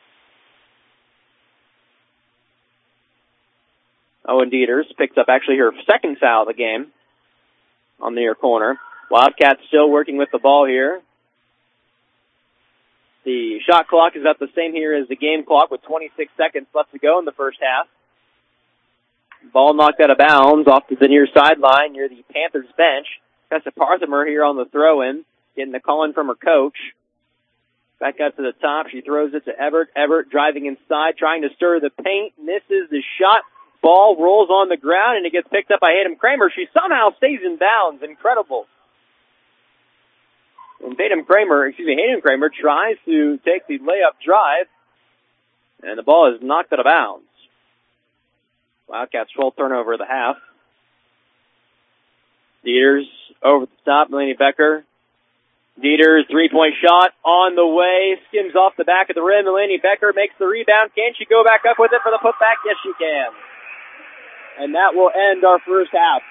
Owen Dieters picks up actually her second foul of the game on the near corner. Wildcats still working with the ball here. The shot clock is about the same here as the game clock with 26 seconds left to go in the first half. Ball knocked out of bounds off to the near sideline near the Panthers bench. Tessa Parthimer here on the throw-in, getting the call in from her coach. Back up to the top. She throws it to Ebert. Ebert driving inside, trying to stir the paint. Misses the shot. Ball rolls on the ground, and it gets picked up by Hayden Kramer. She somehow stays in bounds. Incredible. And Hayden Kramer tries to take the layup drive, and the ball is knocked out of bounds. Wildcats' 12th turnover of the half. Dieters over the top, Melanie Becker. Dieters, three-point shot on the way, skims off the back of the rim. Melanie Becker makes the rebound. Can she go back up with it for the putback? Yes, she can. And that will end our first half.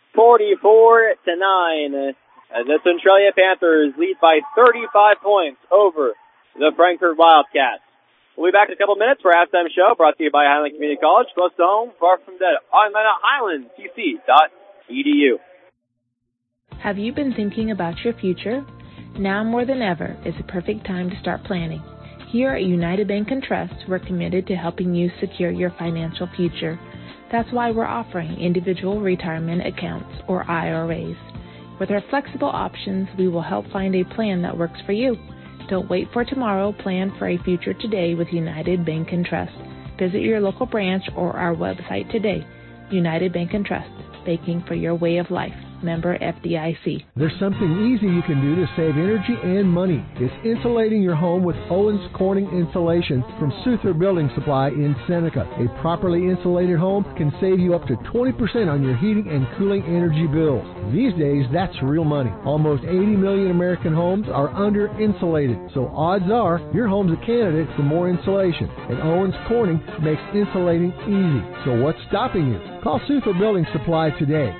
44-9. As the Centralia Panthers lead by 35 points over the Frankfort Wildcats. We'll be back in a couple minutes for our halftime show brought to you by Highland Community College. Close to home, far from dead. Online at highlandcc.edu.
Have you been thinking about your future? Now more than ever is the perfect time to start planning. Here at United Bank & Trust, we're committed to helping you secure your financial future. That's why we're offering individual retirement accounts, or IRAs. With our flexible options, we will help find a plan that works for you. Don't wait for tomorrow. Plan for a future today with United Bank & Trust. Visit your local branch or our website today. United Bank & Trust, banking for your way of life. Member FDIC.
There's something easy you can do to save energy and money. It's insulating your home with Owens Corning Insulation from Souther Building Supply in Seneca. A properly insulated home can save you up to 20% on your heating and cooling energy bills. These days, that's real money. Almost 80 million American homes are under-insulated, so odds are your home's a candidate for more insulation. And Owens Corning makes insulating easy. So what's stopping you? Call Souther Building Supply today,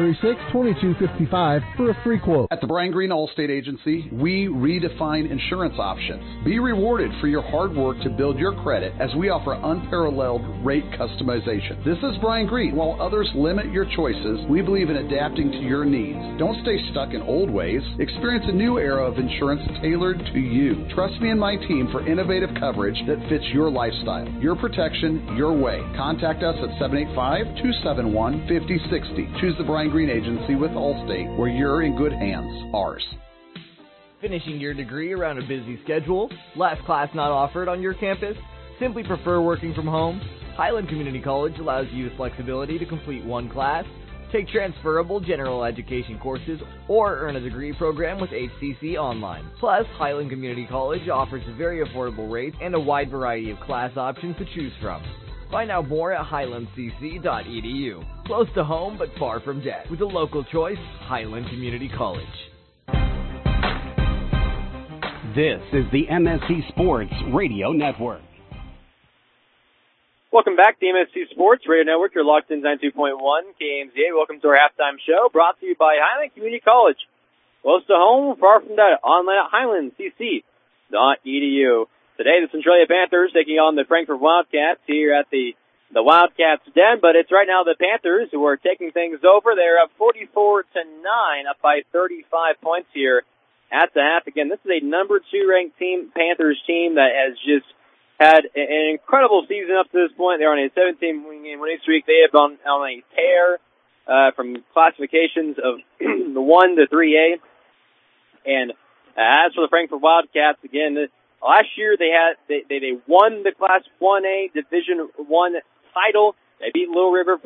336-2255 for a free quote.
At the Brian Green Allstate Agency, we redefine insurance options. Be rewarded for your hard work to build your credit as we offer unparalleled rate customization. This is Brian Green. While others limit your choices, we believe in adapting to your needs. Don't stay stuck in old ways. Experience a new era of insurance tailored to you. Trust me and my team for innovative coverage that fits your lifestyle, your protection, your way. Contact us at 785-271-5060. Choose the Brian Green Agency with Allstate, where you're in good hands. Ours.
Finishing your degree around a busy schedule? Last class not offered on your campus? Simply prefer working from home? Highland Community College allows you the flexibility to complete one class, take transferable general education courses, or earn a degree program with HCC Online. Plus, Highland Community College offers very affordable rates and a wide variety of class options to choose from. Find out more at highlandcc.edu. Close to home, but far from debt. With a local choice, Highland Community College.
This is the MSC Sports Radio Network.
Welcome back to MSC Sports Radio Network. You're locked in 92.1 KMZA. Welcome to our halftime show brought to you by Highland Community College. close to home, far from that, online at highlandcc.edu. Today, the Centralia Panthers taking on the Frankfort Wildcats here at the Wildcats Den, but it's right now the Panthers who are taking things over. They're up 44-9, up by 35 points here at the half. Again, this is a number 2 ranked Panthers team that has just had an incredible season up to this point. They're on a 17-game winning streak. They have gone on a tear from classifications of the 1 to 3A. And as for the Frankfort Wildcats, again, last year they won the Class 1A Division 1 title. They beat Little River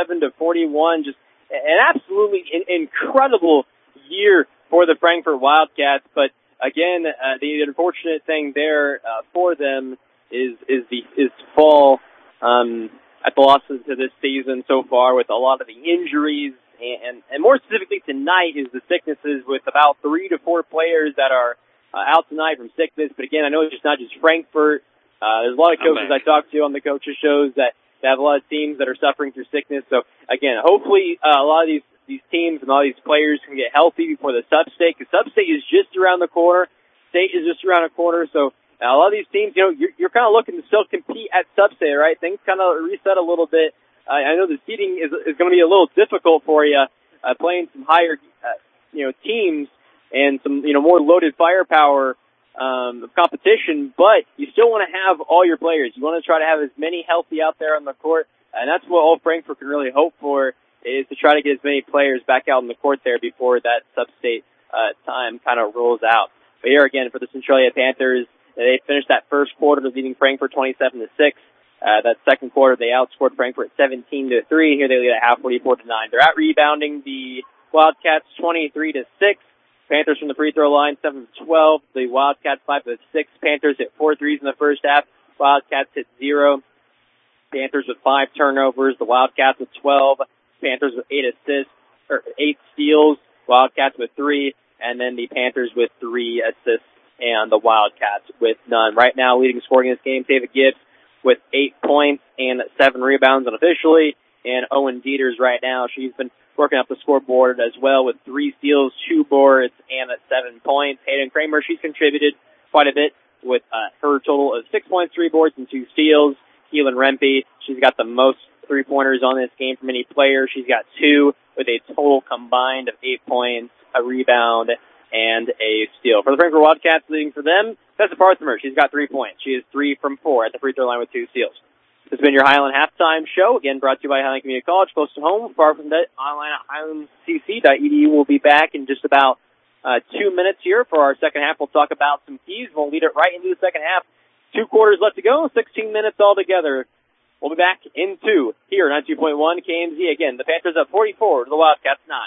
47-41. Just an absolutely incredible year for the Frankfort Wildcats. But again, the unfortunate thing there for them is fall at the losses to this season so far, with a lot of the injuries, and more specifically tonight is the sicknesses, with about 3 to 4 players that are out tonight from sickness. But again, I know it's not just Frankfort. There's a lot of coaches I talk to on the coaches shows that have a lot of teams that are suffering through sickness. So again, hopefully a lot of these teams and all these players can get healthy before the sub-state, because sub-state is just around the corner. State is just around the corner. So a lot of these teams, you're kind of looking to still compete at sub-state, right? Things kind of reset a little bit. I know the seeding is going to be a little difficult for you, playing some higher, teams and some, more loaded firepower of competition, but you still want to have all your players. You want to try to have as many healthy out there on the court, and that's what all Frankfort can really hope for, is to try to get as many players back out on the court there before that sub-state time kind of rolls out. But here again, for the Centralia Panthers, they finished that first quarter leading Frankfort 27-6. That second quarter, they outscored Frankfort 17-3. Here they lead at half 44-9. They're out rebounding the Wildcats 23-6. Panthers from the free throw line 7-12. The Wildcats 5-6. Panthers hit 4 threes in the first half. Wildcats hit 0. Panthers with 5 turnovers. The Wildcats with 12. Panthers with 8 steals. Wildcats with 3. And then the Panthers with 3 assists. And the Wildcats with none. Right now, leading scoring in this game, David Gibbs with 8 points and 7 rebounds unofficially. And Owen Dieters right now, she's been working up the scoreboard as well with 3 steals, 2 boards, and 7 points. Hayden Kramer, she's contributed quite a bit with her total of 6 points, 3 boards, and 2 steals. Keelan Rempe, she's got the most 3-pointers on this game from any player. She's got 2 with a total combined of 8 points, a rebound, and a steal. For the Frankfort Wildcats, leading for them, Tessa Parthimer. She's got 3 points. She is 3 from 4 at the free throw line with 2 steals. This has been your Highland Halftime Show, again brought to you by Highland Community College, close to home, far from that. Online at highlandcc.edu. We'll be back in just about 2 minutes here for our second half. We'll talk about some keys. We'll lead it right into the second half. 2 quarters left to go, 16 minutes altogether. We'll be back in 2 here, 92.1 KMZ. Again, the Panthers up 44 to the Wildcats 9.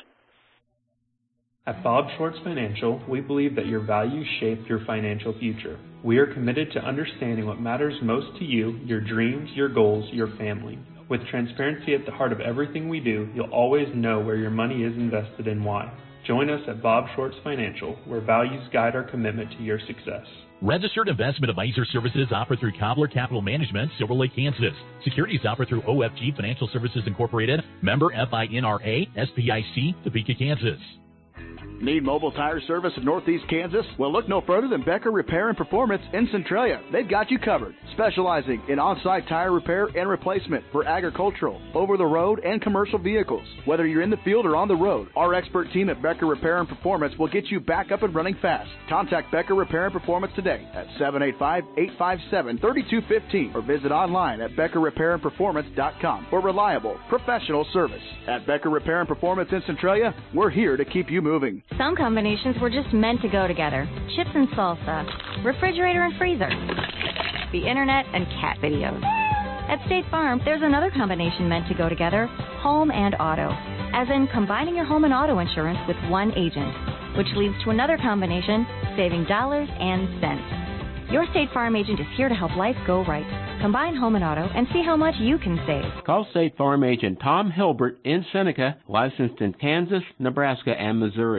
At Bob Schwartz Financial, we believe that your values shape your financial future. We are committed to understanding what matters most to you, your dreams, your goals, your family. With transparency at the heart of everything we do, you'll always know where your money is invested and why. Join us at Bob Schwartz Financial, where values guide our commitment to your success.
Registered investment advisor services offered through Cobbler Capital Management, Silver Lake, Kansas. Securities offered through OFG Financial Services Incorporated, member FINRA, SPIC, Topeka, Kansas.
Need mobile tire service in Northeast Kansas? Well, look no further than Becker Repair and Performance in Centralia. They've got you covered, specializing in on-site tire repair and replacement for agricultural, over-the-road, and commercial vehicles. Whether you're in the field or on the road, our expert team at Becker Repair and Performance will get you back up and running fast. Contact Becker Repair and Performance today at 785-857-3215 or visit online at BeckerRepairandPerformance.com for reliable, professional service. At Becker Repair and Performance in Centralia, we're here to keep you moving.
Some combinations were just meant to go together. Chips and salsa, refrigerator and freezer, the internet and cat videos. At State Farm, there's another combination meant to go together, home and auto. As in combining your home and auto insurance with one agent, which leads to another combination, saving dollars and cents. Your State Farm agent is here to help life go right. Combine home and auto and see how much you can save.
Call State Farm agent Tom Hilbert in Seneca, licensed in Kansas, Nebraska, and Missouri.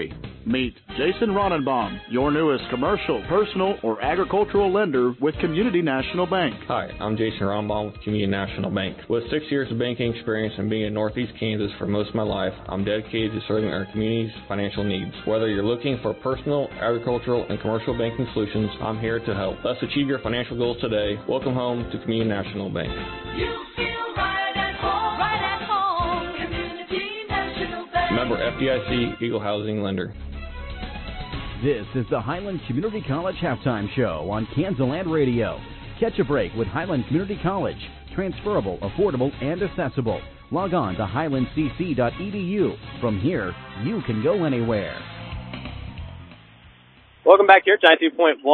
Meet Jason Ronenbaum, your newest commercial, personal, or agricultural lender with Community National Bank.
Hi, I'm Jason Ronenbaum with Community National Bank. With 6 years of banking experience and being in Northeast Kansas for most of my life, I'm dedicated to serving our community's financial needs. Whether you're looking for personal, agricultural, and commercial banking solutions, I'm here to help. Let's achieve your financial goals today. Welcome home to Community National Bank.
You feel right at home, Community National Bank.
Member FDIC, Eagle Housing Lender.
This is the Highland Community College Halftime Show on Kansaland Radio. Catch a break with Highland Community College. Transferable, affordable, and accessible. Log on to highlandcc.edu. From here, you can go anywhere.
Welcome back here to 92.1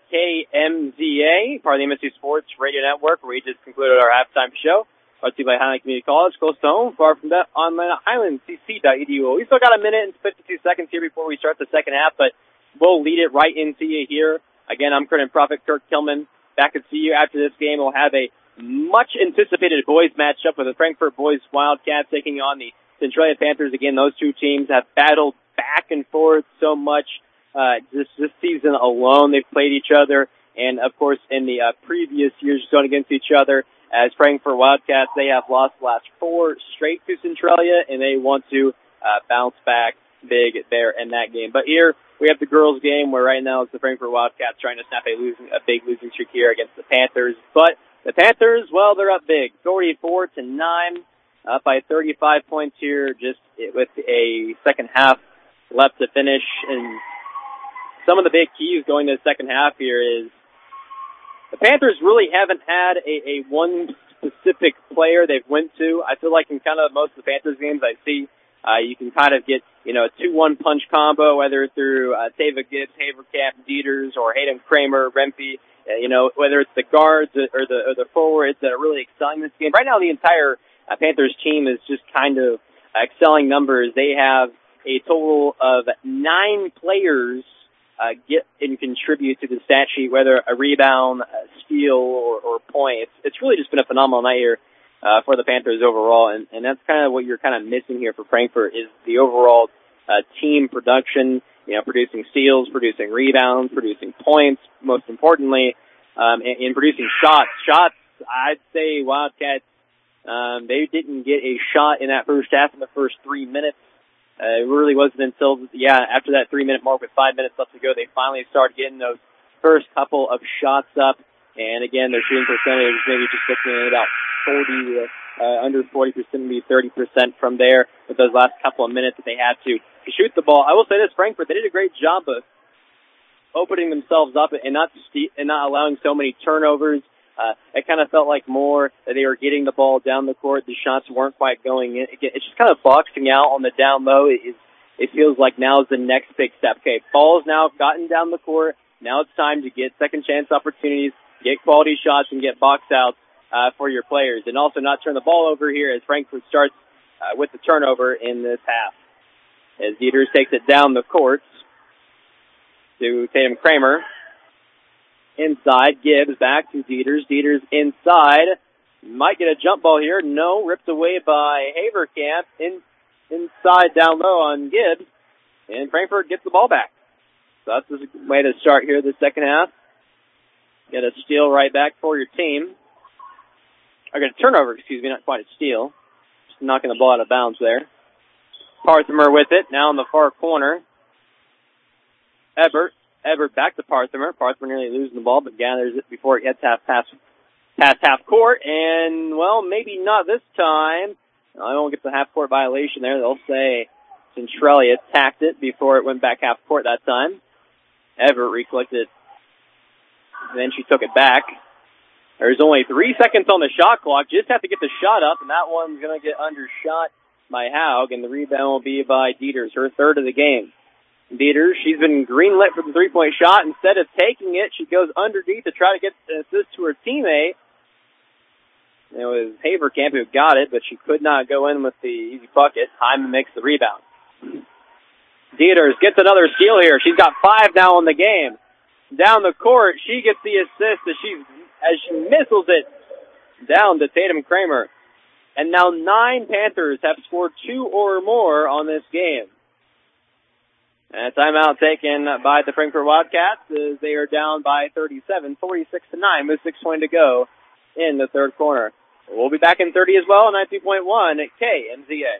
KMZA, part of the MSU Sports Radio Network, where we just concluded our halftime show. Brought to you by Highland Community College, close to home, far from that, online at highlandcc.edu. We still got a minute and 52 seconds here before we start the second half, but we'll lead it right into you here. Again, I'm Curtin Prophet, Kirk Tillman, back at CU after this game. We'll have a much-anticipated boys matchup with the Frankfort Boys Wildcats taking on the Centralia Panthers. Again, those two teams have battled back and forth so much this season alone. They've played each other, and, of course, in the previous years going against each other. As Frankfort Wildcats, they have lost the last 4 straight to Centralia, and they want to bounce back big there in that game. But here we have the girls' game, where right now it's the Frankfort Wildcats trying to snap a big losing streak here against the Panthers. But the Panthers, well, they're up big, 44-9, up by 35 points here, just with a second half left to finish. And some of the big keys going to the second half here is the Panthers really haven't had a one specific player they've went to. I feel like in kind of most of the Panthers games I see, you can kind of get, a 2-1 punch combo, whether through Tava Gibbs, Haverkamp, Dieters, or Hayden Kramer, Rempe, whether it's the guards or the forwards that are really excelling this game. Right now, the entire Panthers team is just kind of excelling numbers. They have a total of 9 players get and contribute to the stat sheet, whether a rebound, a steal, or point. It's really just been a phenomenal night here for the Panthers overall, and that's kind of what you're kind of missing here for Frankfort is the overall team production, producing steals, producing rebounds, producing points, most importantly, and producing shots. Shots, I'd say Wildcats, they didn't get a shot in that first half in the first 3 minutes. It really wasn't until, after that 3-minute mark with 5 minutes left to go, they finally started getting those first couple of shots up. And again, their shooting percentage maybe just looking at about 40, under 40%, maybe 30% from there with those last couple of minutes that they had to shoot the ball. I will say this, Frankfort, they did a great job of opening themselves up and not allowing so many turnovers. It kind of felt like more that they were getting the ball down the court. The shots weren't quite going in. It's just kind of boxing out on the down low. It feels like now is the next big step. Okay, ball's now gotten down the court. Now it's time to get second chance opportunities, get quality shots, and get box outs for your players. And also not turn the ball over here as Frankfort starts with the turnover in this half. As Dieters takes it down the court to Tatum Kramer. Inside, Gibbs back to Dieters. Dieters inside. Might get a jump ball here. No, ripped away by Haverkamp. Inside down low on Gibbs. And Frankfort gets the ball back. So that's a way to start here the second half. Get a steal right back for your team. Or get a turnover, not quite a steal. Just knocking the ball out of bounds there. Parthimer with it, now in the far corner. Ebert back to Parthimer. Parthimer nearly losing the ball, but gathers it before it gets past half court. And, well, maybe not this time. I won't get the half court violation there. They'll say Centralia tacked it before it went back half court that time. Everett recollected it. Then she took it back. There's only 3 seconds on the shot clock. Just have to get the shot up, and that one's going to get undershot by Haug, and the rebound will be by Dieters, her third of the game. Dieters, she's been greenlit for the three-point shot. Instead of taking it, she goes underneath to try to get an assist to her teammate. It was Haverkamp who got it, but she could not go in with the easy bucket. Hyman makes the rebound. Dieters gets another steal here. She's got 5 now in the game. Down the court, she gets the assist as she missiles it down to Tatum Kramer. And now 9 Panthers have scored 2 or more on this game. And a timeout taken by the Frankfort Wildcats as they are down by 37, 46-9 with 6:20 to go in the third quarter. We'll be back in 30 as well on 92.1 at KMZA.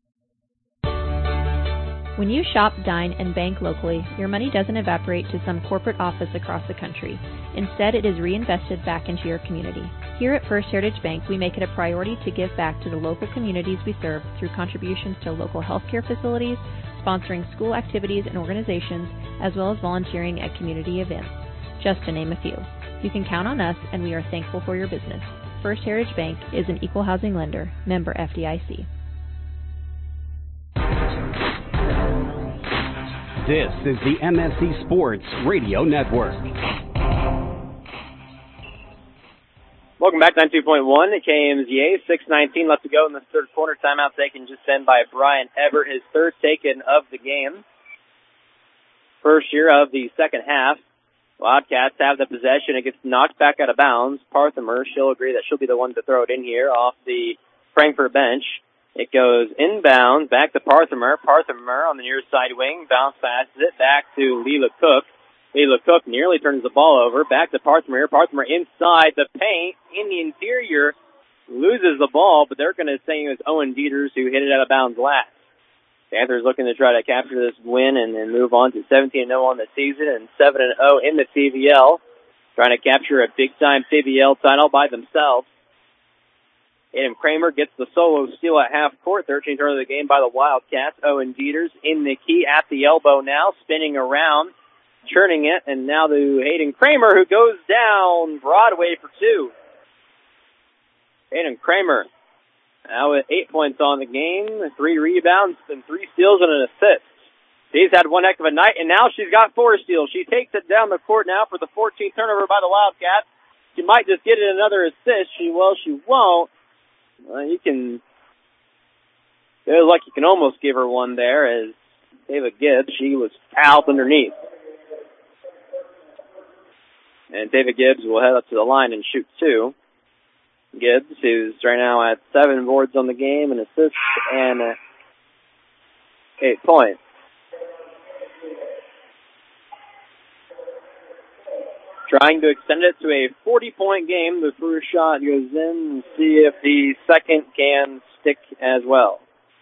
When you shop, dine, and bank locally, your money doesn't evaporate to some corporate office across the country. Instead, it is reinvested back into your community. Here at First Heritage Bank, we make it a priority to give back to the local communities we serve through contributions to local healthcare facilities, sponsoring school activities and organizations, as well as volunteering at community events, just to name a few. You can count on us, and we are thankful for your business. First Heritage Bank is an equal housing lender, member FDIC.
This is the MSC Sports Radio Network.
Welcome back, 92.1 at KMZA. 6:19 left to go in the third quarter. Timeout taken just then by Brian Everett, his third taken of the game. First year of the second half. Wildcats have the possession. It gets knocked back out of bounds. Parthimer, she'll agree that she'll be the one to throw it in here off the Frankfort bench. It goes inbound, back to Parthimer. Parthimer on the near side wing, bounce passes it back to Leela Cook. Leela Cook nearly turns the ball over, back to Parthimer. Parthimer inside the paint, in the interior, loses the ball, but they're going to say it was Owen Dieters who hit it out of bounds last. Panthers looking to try to capture this win and move on to 17-0 on the season and 7-0 in the CVL, trying to capture a big-time CVL title by themselves. Adam Kramer gets the solo steal at half court. 13th turn of the game by the Wildcats. Owen Dieters in the key at the elbow now, spinning around, churning it, and now to Hayden Kramer, who goes down Broadway for two. Hayden Kramer now with 8 points on the game, 3 rebounds, and 3 steals and an assist. She's had one heck of a night, and now she's got 4 steals. She takes it down the court now for the 14th turnover by the Wildcats. She might just get it another assist. She won't. You can almost give her one there as David Gibbs, she was fouled underneath. And David Gibbs will head up to the line and shoot 2. Gibbs, who's right now at 7 boards on the game, an assist, and 8 points. Trying to extend it to a 40-point game. The first shot goes in and see if the second can stick as well.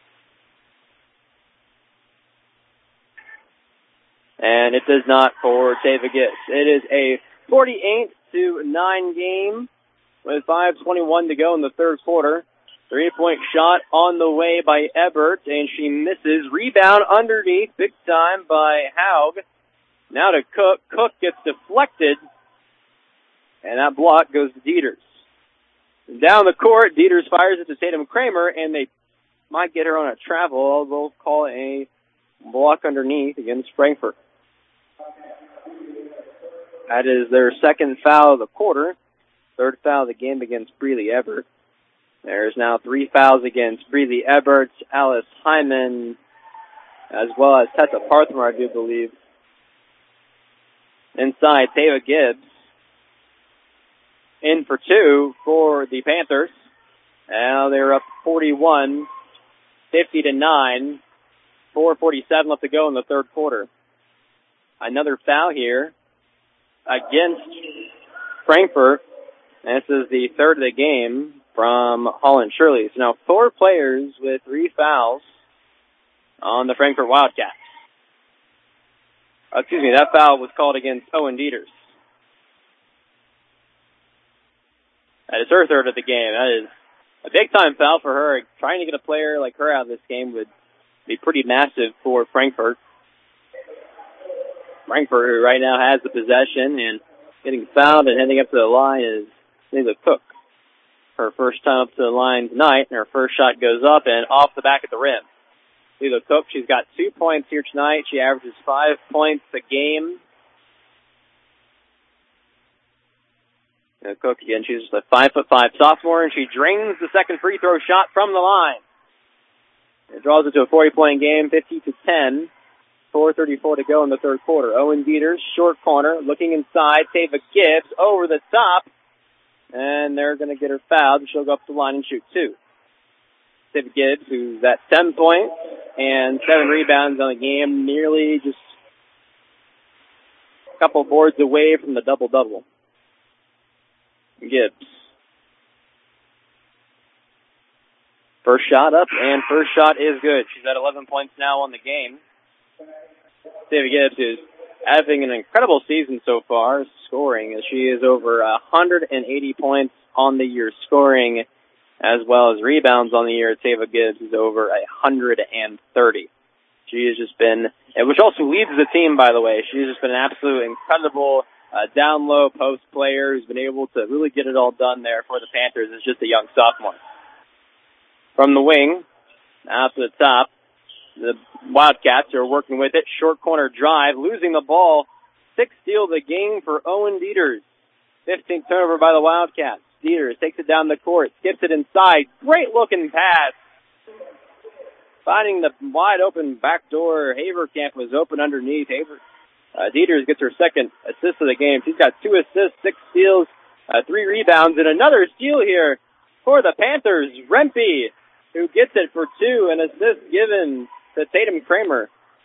And it does not for David Gibbs. It is a 48-9 game with 5:21 to go in the third quarter. 3-point shot on the way by Ebert, and she misses. Rebound underneath, big time by Haug. Now to Cook. Cook gets deflected, and that block goes to Dieters. Down the court, Dieters fires it to Tatum Kramer, and they might get her on a travel. They'll call it a block underneath against Frankfort. That is their second foul of the quarter. Third foul of the game against Breeley Everett. There's now 3 fouls against Breeley Everett, Alice Hyman, as well as Tessa Parthimer, I do believe. Inside, Tava Gibbs. In for 2 for the Panthers. Now they're up 41, 50-9. 4:47 left to go in the third quarter. Another foul here against Frankfort. And this is the third of the game from Holland Shirley. So now 4 players with 3 fouls on the Frankfort Wildcats. That foul was called against Owen Dieters. That is her third of the game. That is a big-time foul for her. Trying to get a player like her out of this game would be pretty massive for Frankfort. Frankfort, who right now has the possession and getting fouled and heading up to the line, is Leila Cook. Her first time up to the line tonight, and her first shot goes up and off the back of the rim. Leila Cook, she's got 2 points here tonight. She averages 5 points a game. Cook, again, she's a 5'5" sophomore, and she drains the second free throw shot from the line. It draws it to a 40-point game, 50-10. 4:34 to go in the third quarter. Owen Dieters, short corner, looking inside. Tava Gibbs over the top, and they're going to get her fouled, and she'll go up the line and shoot 2. Tava Gibbs, who's at 10 points, and 7 rebounds on the game, nearly just a couple boards away from the double-double. Gibbs. First shot up, and first shot is good. She's at 11 points now on the game. David Gibbs is having an incredible season so far, scoring, as she is over 180 points on the year scoring, as well as rebounds on the year. Tava Gibbs is over 130. She has just been, which also leads the team, by the way. She's just been an absolute incredible down-low post player who's been able to really get it all done there for the Panthers as just a young sophomore. From the wing, out to the top, the Wildcats are working with it. Short corner drive, losing the ball. 6th steal of the game for Owen Dieters. 15th turnover by the Wildcats. Dieters takes it down the court, skips it inside. Great looking pass. Finding the wide open backdoor. Haverkamp was open underneath. Dieters gets her 2nd assist of the game. She's got 2 assists, 6 steals, 3 rebounds, and another steal here for the Panthers. Rempe, who gets it for 2, an assist given to Tatum Kramer.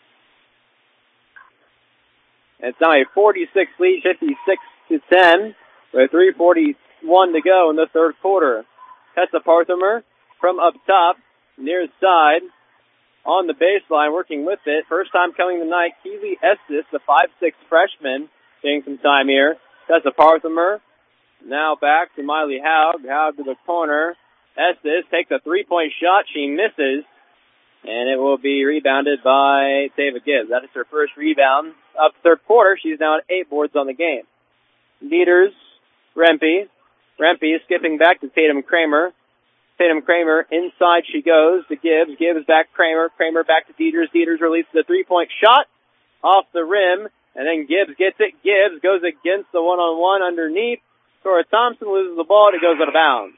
It's now a 46 lead, 56-10, with 3:41 to go in the third quarter. Tessa Parthimer from up top, near side, on the baseline, working with it. First time coming tonight, Keely Estes, the 5'6" freshman, getting some time here. Tessa Parthimer, now back to Miley Haug. Haug to the corner. Estes takes a 3-point shot. She misses, and it will be rebounded by Tava Gibbs. That is her first rebound of the third quarter. She's now at 8 boards on the game. Dieters, Rempe. Rempe skipping back to Tatum Kramer. Tatum Kramer, inside she goes to Gibbs. Gibbs back Kramer. Kramer back to Dieters. Dieters releases a 3-point shot off the rim, and then Gibbs gets it. Gibbs goes against the one-on-one underneath. Cora Thompson loses the ball, and it goes out of bounds.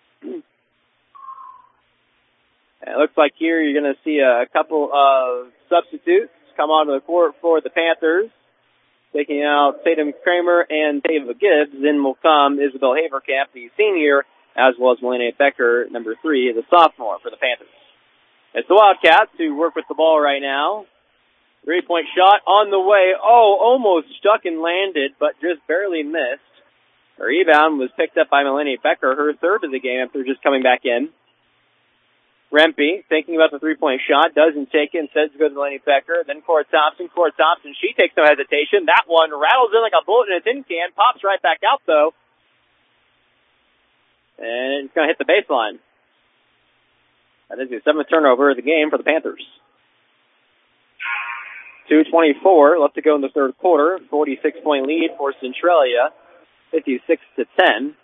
It looks like here you're going to see a couple of substitutes come onto the court for the Panthers. Taking out Tatum Kramer and Tava Gibbs. Then will come Isabel Haverkamp, the senior, as well as Melanie Becker, number 3, the sophomore for the Panthers. It's the Wildcats who work with the ball right now. 3-point shot on the way. Oh, almost stuck and landed, but just barely missed. Her rebound was picked up by Melanie Becker, her 3rd of the game after just coming back in. Rempe, thinking about the 3-point shot, doesn't take it, instead to go to Melanie Becker. Then Cora Thompson. Cora Thompson, she takes no hesitation. That one rattles in like a bullet in a tin can, pops right back out, though. And it's going to hit the baseline. That is the 7th turnover of the game for the Panthers. 2:24 left to go in the third quarter. 46-point lead for Centralia. 56-10.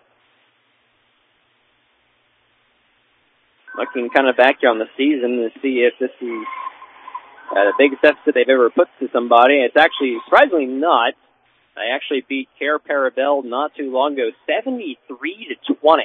Looking kind of back here on the season to see if this is the biggest deficit they've ever put to somebody. It's actually surprisingly not. They actually beat Care Parabel not too long ago, 73-20.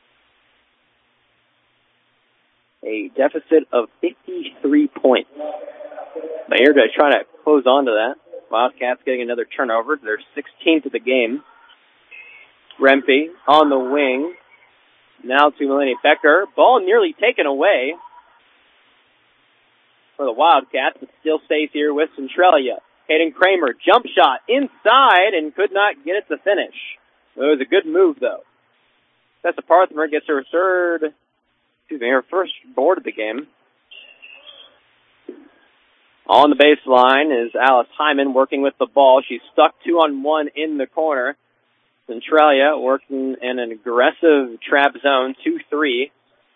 A deficit of 53 points. But here to try to close on to that. Wildcats getting another turnover. They're 16th of the game. Rempe on the wing. Now to Melanie Becker. Ball nearly taken away for the Wildcats, but still stays here with Centralia. Hayden Kramer, jump shot inside and could not get it to finish. It was a good move, though. Tessa Parthimer gets her her first board of the game. On the baseline is Alice Hyman working with the ball. She's stuck 2-on-1 in the corner. Centralia working in an aggressive trap zone, 2-3.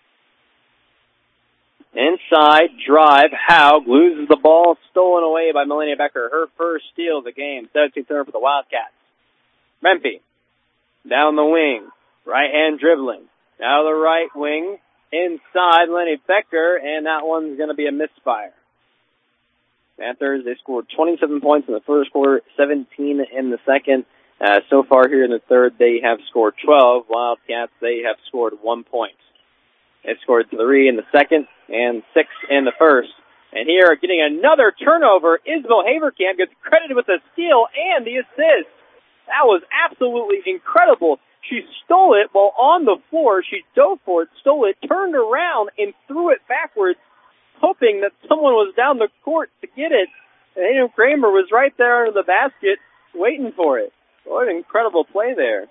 Inside drive, Haug loses the ball, stolen away by Melania Becker. Her first steal of the game, 17th turn for the Wildcats. Rempe, down the wing, right hand dribbling. Now the right wing, inside Melania Becker, and that one's going to be a misfire. Panthers, they scored 27 points in the first quarter, 17 in the second. So far here in the third, they have scored 12. Wildcats, they have scored 1 point. They scored 3 in the second and 6 in the first. And here, getting another turnover, Isabel Haverkamp gets credited with the steal and the assist. That was absolutely incredible. She stole it while on the floor. She dove for it, stole it, turned around, and threw it backwards hoping that someone was down the court to get it. And Hayden Kramer was right there under the basket waiting for it. What an incredible play there.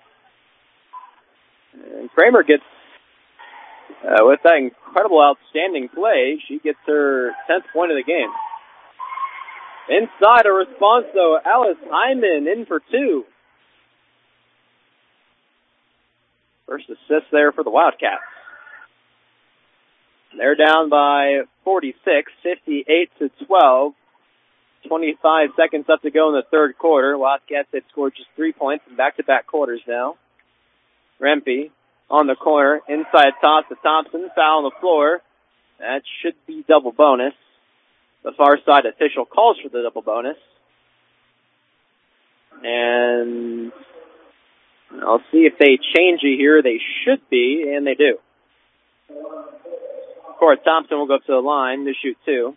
And Kramer gets, with that incredible, outstanding play, she gets her 10th point of the game. Inside a response, though, Alice Hyman in for two. First assist there for the Wildcats. They're down by 46, 58-12. 25 seconds left to go in the third quarter. Wildcats have scored just 3 points in back-to-back quarters now. Rempe on the corner, inside toss to Thompson, foul on the floor. That should be double bonus. The far side official calls for the double bonus. And I'll see if they change it here. They should be, and they do. Cora Thompson will go up to the line to shoot two.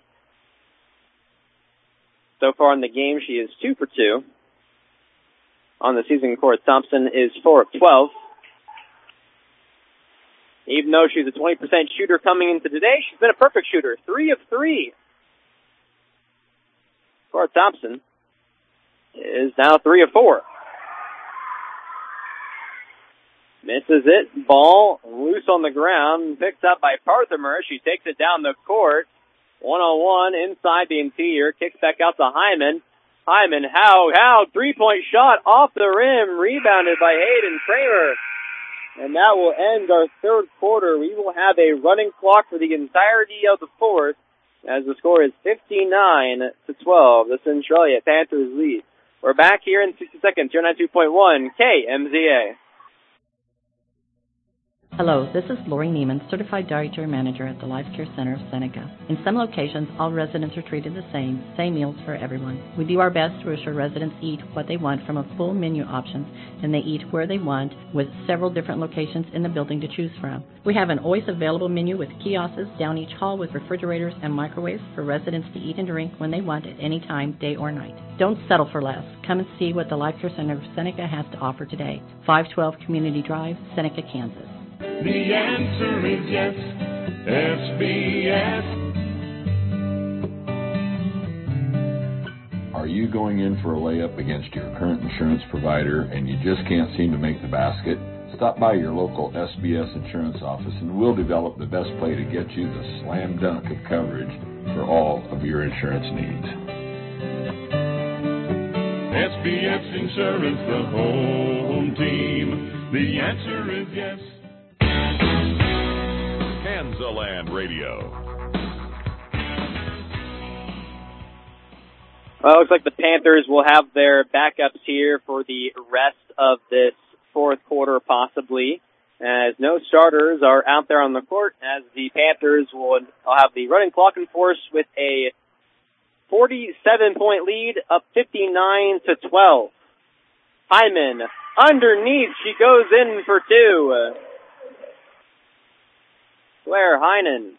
So far in the game, she is 2 for 2. On the season, Cora Thompson is 4 of 12. Even though she's a 20% shooter coming into today, she's been a perfect shooter. 3 of 3. Cora Thompson is now 3 of 4. Misses it. Ball loose on the ground. Picked up by Parthimer. She takes it down the court. 1-on-1 inside the interior. Kicks back out to Hyman. Hyman, how? 3-point shot off the rim. Rebounded by Hayden Kramer. And that will end our third quarter. We will have a running clock for the entirety of the fourth as the score is 59-12. The Centralia Panthers lead. We're back here in 60 seconds. Here on 92.1 KMZA.
Hello, this is Lori Neiman, Certified Dietary Manager at the Life Care Center of Seneca. In some locations, all residents are treated the same meals for everyone. We do our best to assure residents eat what they want from a full menu options, and they eat where they want with several different locations in the building to choose from. We have an always available menu with kiosks down each hall with refrigerators and microwaves for residents to eat and drink when they want at any time, day or night. Don't settle for less. Come and see what the Life Care Center of Seneca has to offer today. 512 Community Drive, Seneca, Kansas.
The answer is yes, SBS.
Are you going in for a layup against your current insurance provider and you just can't seem to make the basket? Stop by your local SBS insurance office and we'll develop the best play to get you the slam dunk of coverage for all of your insurance needs.
SBS Insurance, the home team. The answer is yes.
Kansaland Radio.
Well, it looks like the Panthers will have their backups here for the rest of this fourth quarter, possibly, as no starters are out there on the court, as the Panthers will have the running clock in force with a 47-point lead, up 59-12. Hyman underneath, she goes in for two. Claire Heinen.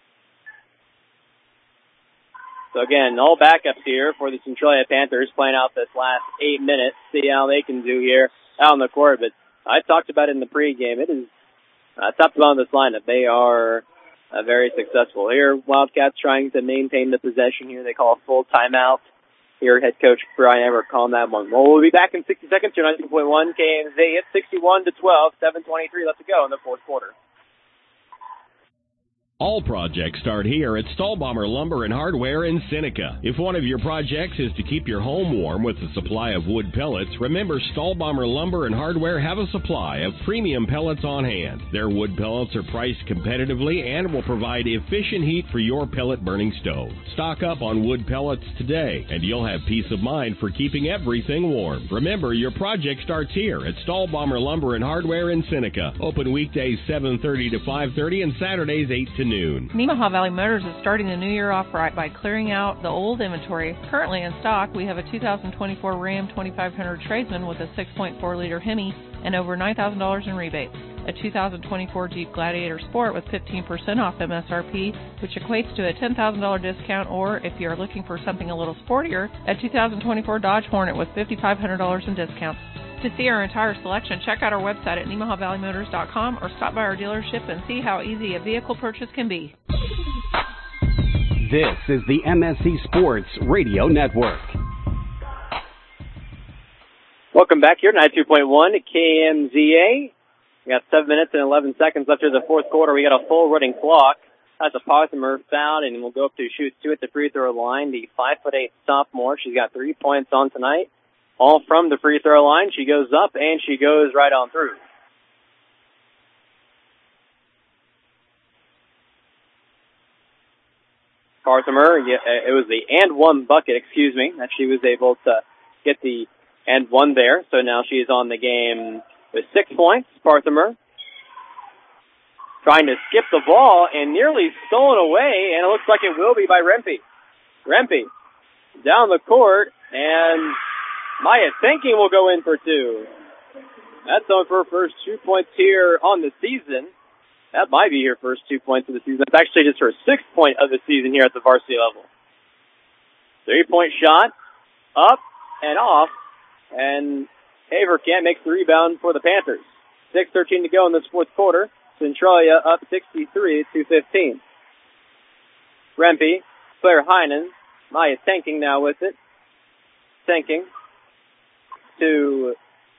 So again, all backups here for the Centralia Panthers playing out this last 8 minutes. See how they can do here out on the court. But I talked about it in the pregame. It is top to bottom of this lineup. They are very successful here. Wildcats trying to maintain the possession here. They call a full timeout. Here, head coach Brian Everett calling that one. Well, we'll be back in 60 seconds here on 92.1 KMZ. It's 61-12, 7:23 left to go in the fourth quarter.
All projects start here at Stahlbommer Lumber and Hardware in Seneca. If one of your projects is to keep your home warm with a supply of wood pellets, remember Stahlbommer Lumber and Hardware have a supply of premium pellets on hand. Their wood pellets are priced competitively and will provide efficient heat for your pellet burning stove. Stock up on wood pellets today, and you'll have peace of mind for keeping everything warm. Remember, your project starts here at Stahlbommer Lumber and Hardware in Seneca. Open weekdays 7:30 to 5:30 and Saturdays 8 to noon.
Nemaha Valley Motors is starting the new year off right by clearing out the old inventory. Currently in stock, we have a 2024 Ram 2500 Tradesman with a 6.4-liter Hemi and over $9,000 in rebates. A 2024 Jeep Gladiator Sport with 15% off MSRP, which equates to a $10,000 discount, or if you're looking for something a little sportier, a 2024 Dodge Hornet with $5,500 in discounts. To see our entire selection, check out our website at NemahaValleyMotors.com or stop by our dealership and see how easy a vehicle purchase can be.
This is the MSC Sports Radio Network.
Welcome back here, 92.1 KMZA. We got 7 minutes and 11 seconds left here in the fourth quarter. We got a full running clock. That's a Parthimer foul, and we'll go up to shoot 2 at the free throw line. The 5'8" sophomore. She's got 3 points on tonight, all from the free throw line. She goes up, and she goes right on through. Parthimer, it was the and one bucket, that she was able to get the and one there. So now she's on the game with 6 points. Parthimer trying to skip the ball and nearly stolen away, and it looks like it will be by Rempe. Rempe down the court, and Maya Thinking will go in for 2. That's on for her first 2 points here on the season. That might be her first 2 points of the season. It's actually just her 6th point of the season here at the varsity level. 3-point shot, up and off, and Haverkamp makes the rebound for the Panthers. 6:13 to go in this fourth quarter. Centralia up 63-15. Rempe, Claire Heinen, Maya Tanking now with it. Tanking to,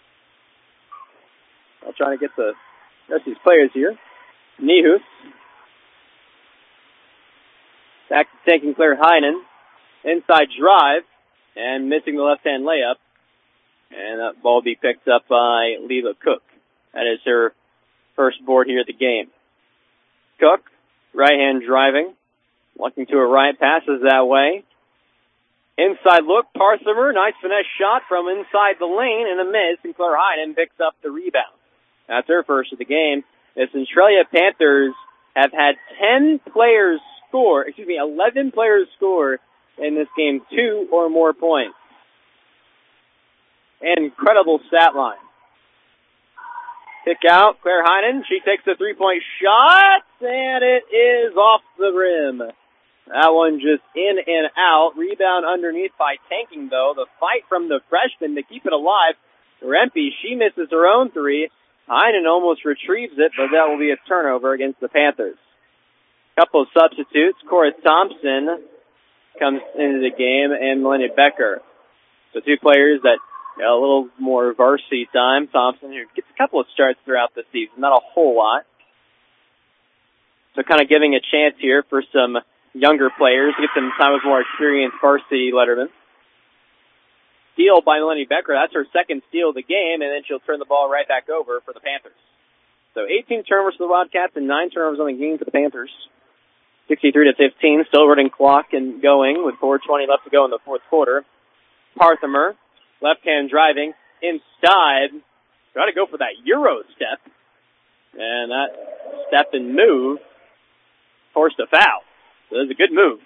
I'll try to get the rest of these players here. Nihus. Back to Tanking Claire Heinen. Inside drive, and missing the left-hand layup. And that ball will be picked up by Leela Cook. That is her first board here at the game. Cook, right-hand driving. Looking to her right, passes that way. Inside look, Parthimer, nice finesse shot from inside the lane, and a miss, and Claire Heinen picks up the rebound. That's her first of the game. The Centralia Panthers have had 11 players score in this game 2 or more points. An incredible stat line. Kick out, Claire Heinen. She takes the 3-point shot, and it is off the rim. That one just in and out. Rebound underneath by Tanking, though. The fight from the freshman to keep it alive. Rempe, she misses her own 3. Heinen almost retrieves it, but that will be a turnover against the Panthers. Couple of substitutes. Cora Thompson comes into the game, and Melanie Becker. So 2 players that got a little more varsity time. Thompson, who gets a couple of starts throughout the season, not a whole lot. So kind of giving a chance here for some younger players to get some time with more experienced varsity lettermen. Steal by Melanie Becker. That's her second steal of the game, and then she'll turn the ball right back over for the Panthers. So 18 turnovers for the Wildcats and 9 turnovers on the game for the Panthers. 63-15, still running clock and going with 4:20 left to go in the fourth quarter. Parthimer, left-hand driving, inside. Try to go for that Euro step. And that step and move forced a foul. So it was a good move.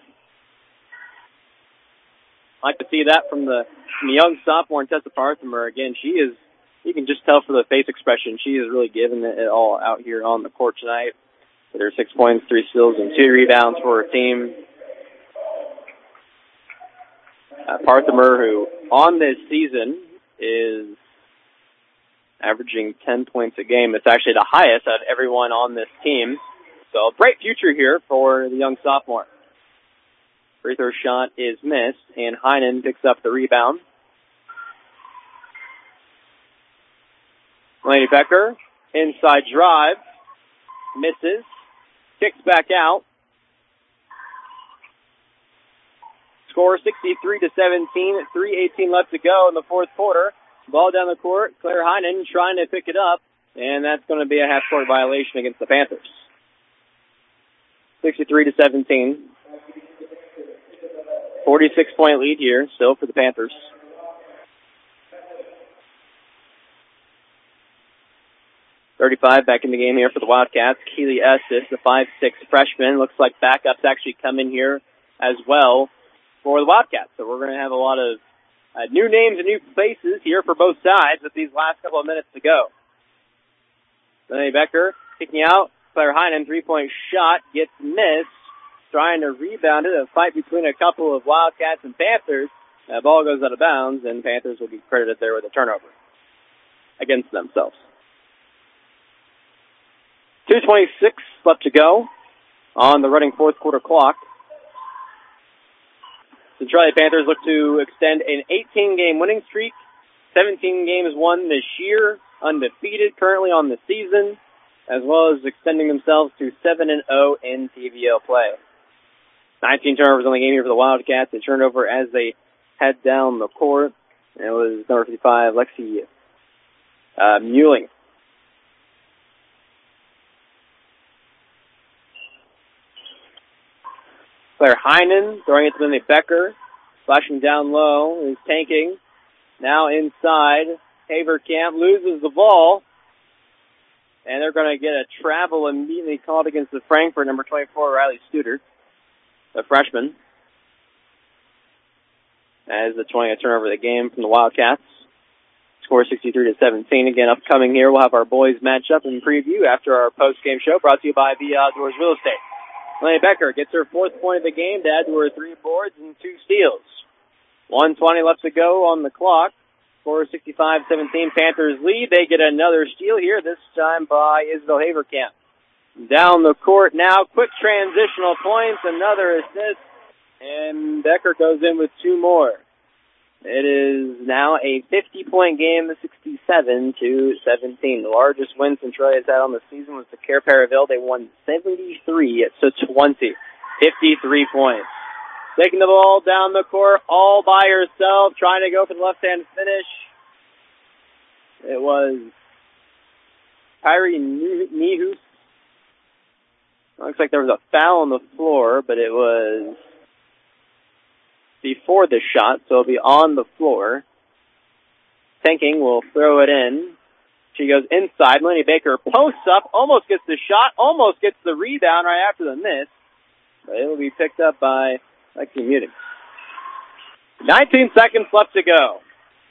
Like to see that from the young sophomore Tessa Parthimer. Again, you can just tell from the face expression, she is really giving it all out here on the court tonight. With her 6 points, 3 steals, and 2 rebounds for her team. Parthimer, who on this season is averaging 10 points a game. It's actually the highest out of everyone on this team. So a bright future here for the young sophomore. Free throw shot is missed, and Heinen picks up the rebound. Melanie Becker, inside drive, misses, kicks back out. Score 63-17, 3:18 left to go in the fourth quarter. Ball down the court, Claire Heinen trying to pick it up, and that's going to be a half-court violation against the Panthers. 63-17. 46-point lead here, still for the Panthers. .35 back in the game here for the Wildcats. Keely Estes, the 5'6" freshman. Looks like backups actually come in here as well for the Wildcats. So we're going to have a lot of new names and new faces here for both sides with these last couple of minutes to go. Lenny Becker kicking out. Claire Heinen, 3-point shot, gets missed. Trying to rebound it. A fight between a couple of Wildcats and Panthers. The ball goes out of bounds, and Panthers will be credited there with a turnover against themselves. 2:26 left to go on the running fourth quarter clock. Centralia Panthers look to extend an 18-game winning streak. 17 games won this year, undefeated currently on the season, as well as extending themselves to 7-0 in TVO play. 19 turnovers on the game here for the Wildcats. They turned over as they head down the court. It was number 55, Lexi Muelling. Claire Heinen throwing it to Lindley Becker. Flashing down low is tanking. Now inside. Haverkamp loses the ball. And they're going to get a travel immediately called against the Frankfurt, number 24, Riley Studer, the freshman. As the 20th turnover of the game from the Wildcats. Score 63-17. Again, upcoming here, we'll have our boys match up and preview after our post-game show, brought to you by The Outdoors Real Estate. Lane Becker gets her 4th point of the game to add to her 3 boards and 2 steals. 1:20 left to go on the clock. Score 65-17. Panthers lead. They get another steal here, this time by Isabel Haverkamp. Down the court now. Quick transitional points. Another assist. And Becker goes in with 2 more. It is now a 50-point game, 67-17. The largest win Centralia has had on the season was the Care Paraville. They won 73-20. 53 points. Taking the ball down the court all by herself, trying to go for the left-hand finish. It was Kyrie Nehus. Looks like there was a foul on the floor, but it was before the shot, so it'll be on the floor. Tanking will throw it in. She goes inside. Lenny Baker posts up, almost gets the shot, almost gets the rebound right after the miss. But it will be picked up by Lexi Muting. 19 seconds left to go.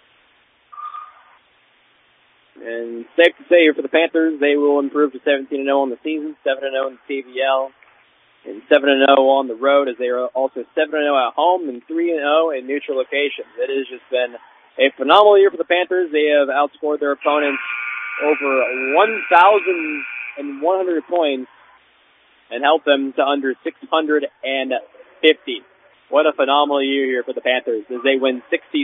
And safe to say here for the Panthers, they will improve to 17-0 on the season, 7-0 in the TVL. And 7-0 on the road, as they are also 7-0 at home and 3-0 in neutral locations. It has just been a phenomenal year for the Panthers. They have outscored their opponents over 1,100 points and helped them to under 650. What a phenomenal year here for the Panthers as they win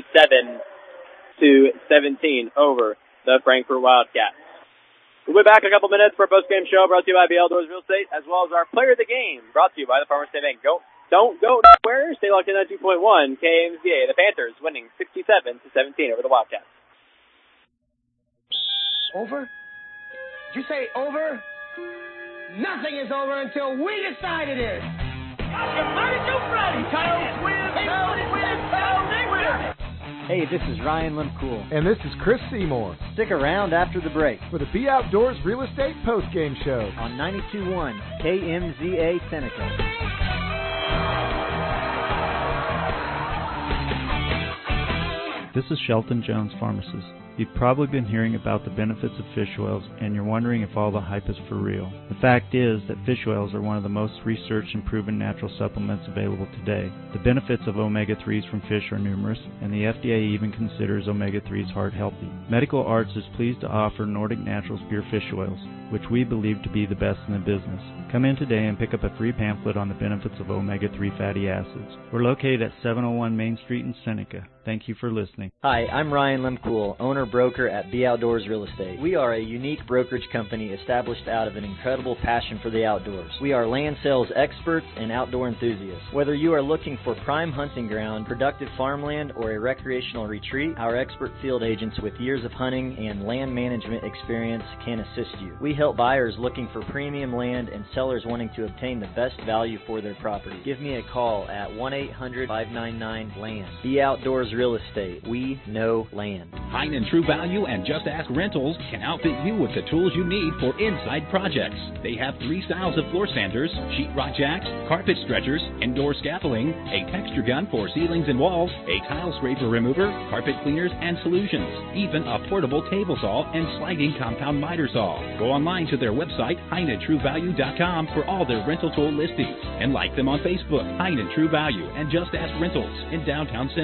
67-17 over the Frankfurt Wildcats. We'll be back in a couple minutes for a post-game show brought to you by The Outdoors Real Estate, as well as our player of the game brought to you by the Farmers State Bank. Don't go nowhere. Stay locked in on 2.1 KMZA. The Panthers winning 67-17 over the Wildcats.
Over? Did you say over? Nothing is over until we decide it is.
Hey, this is Ryan Lemcool.
And this is Chris Seymour.
Stick around after the break
for the Be Outdoors Real Estate Postgame Show
on 92.1 KMZA Seneca.
This is Shelton Jones, pharmacist. You've probably been hearing about the benefits of fish oils, and you're wondering if all the hype is for real. The fact is that fish oils are one of the most researched and proven natural supplements available today. The benefits of omega-3s from fish are numerous, and the FDA even considers omega-3s heart healthy. Medical Arts is pleased to offer Nordic Naturals pure fish oils, which we believe to be the best in the business. Come in today and pick up a free pamphlet on the benefits of omega-3 fatty acids. We're located at 701 Main Street in Seneca. Thank you for listening.
Hi, I'm Ryan Lemcool, owner-broker at Be Outdoors Real Estate. We are a unique brokerage company established out of an incredible passion for the outdoors. We are land sales experts and outdoor enthusiasts. Whether you are looking for prime hunting ground, productive farmland, or a recreational retreat, our expert field agents with years of hunting and land management experience can assist you. We help buyers looking for premium land and sellers wanting to obtain the best value for their property. Give me a call at 1-800-599-LAND. Be Outdoors Real Estate. We know land.
Hein and True Value and Just Ask Rentals can outfit you with the tools you need for inside projects. They have 3 styles of floor sanders, sheetrock jacks, carpet stretchers, indoor scaffolding, a texture gun for ceilings and walls, a tile scraper remover, carpet cleaners and solutions, even a portable table saw and sliding compound miter saw. Go online to their website, HeinandTrueValue.com, for all their rental tool listings, and like them on Facebook, Hein and True Value and Just Ask Rentals in downtown Seneca.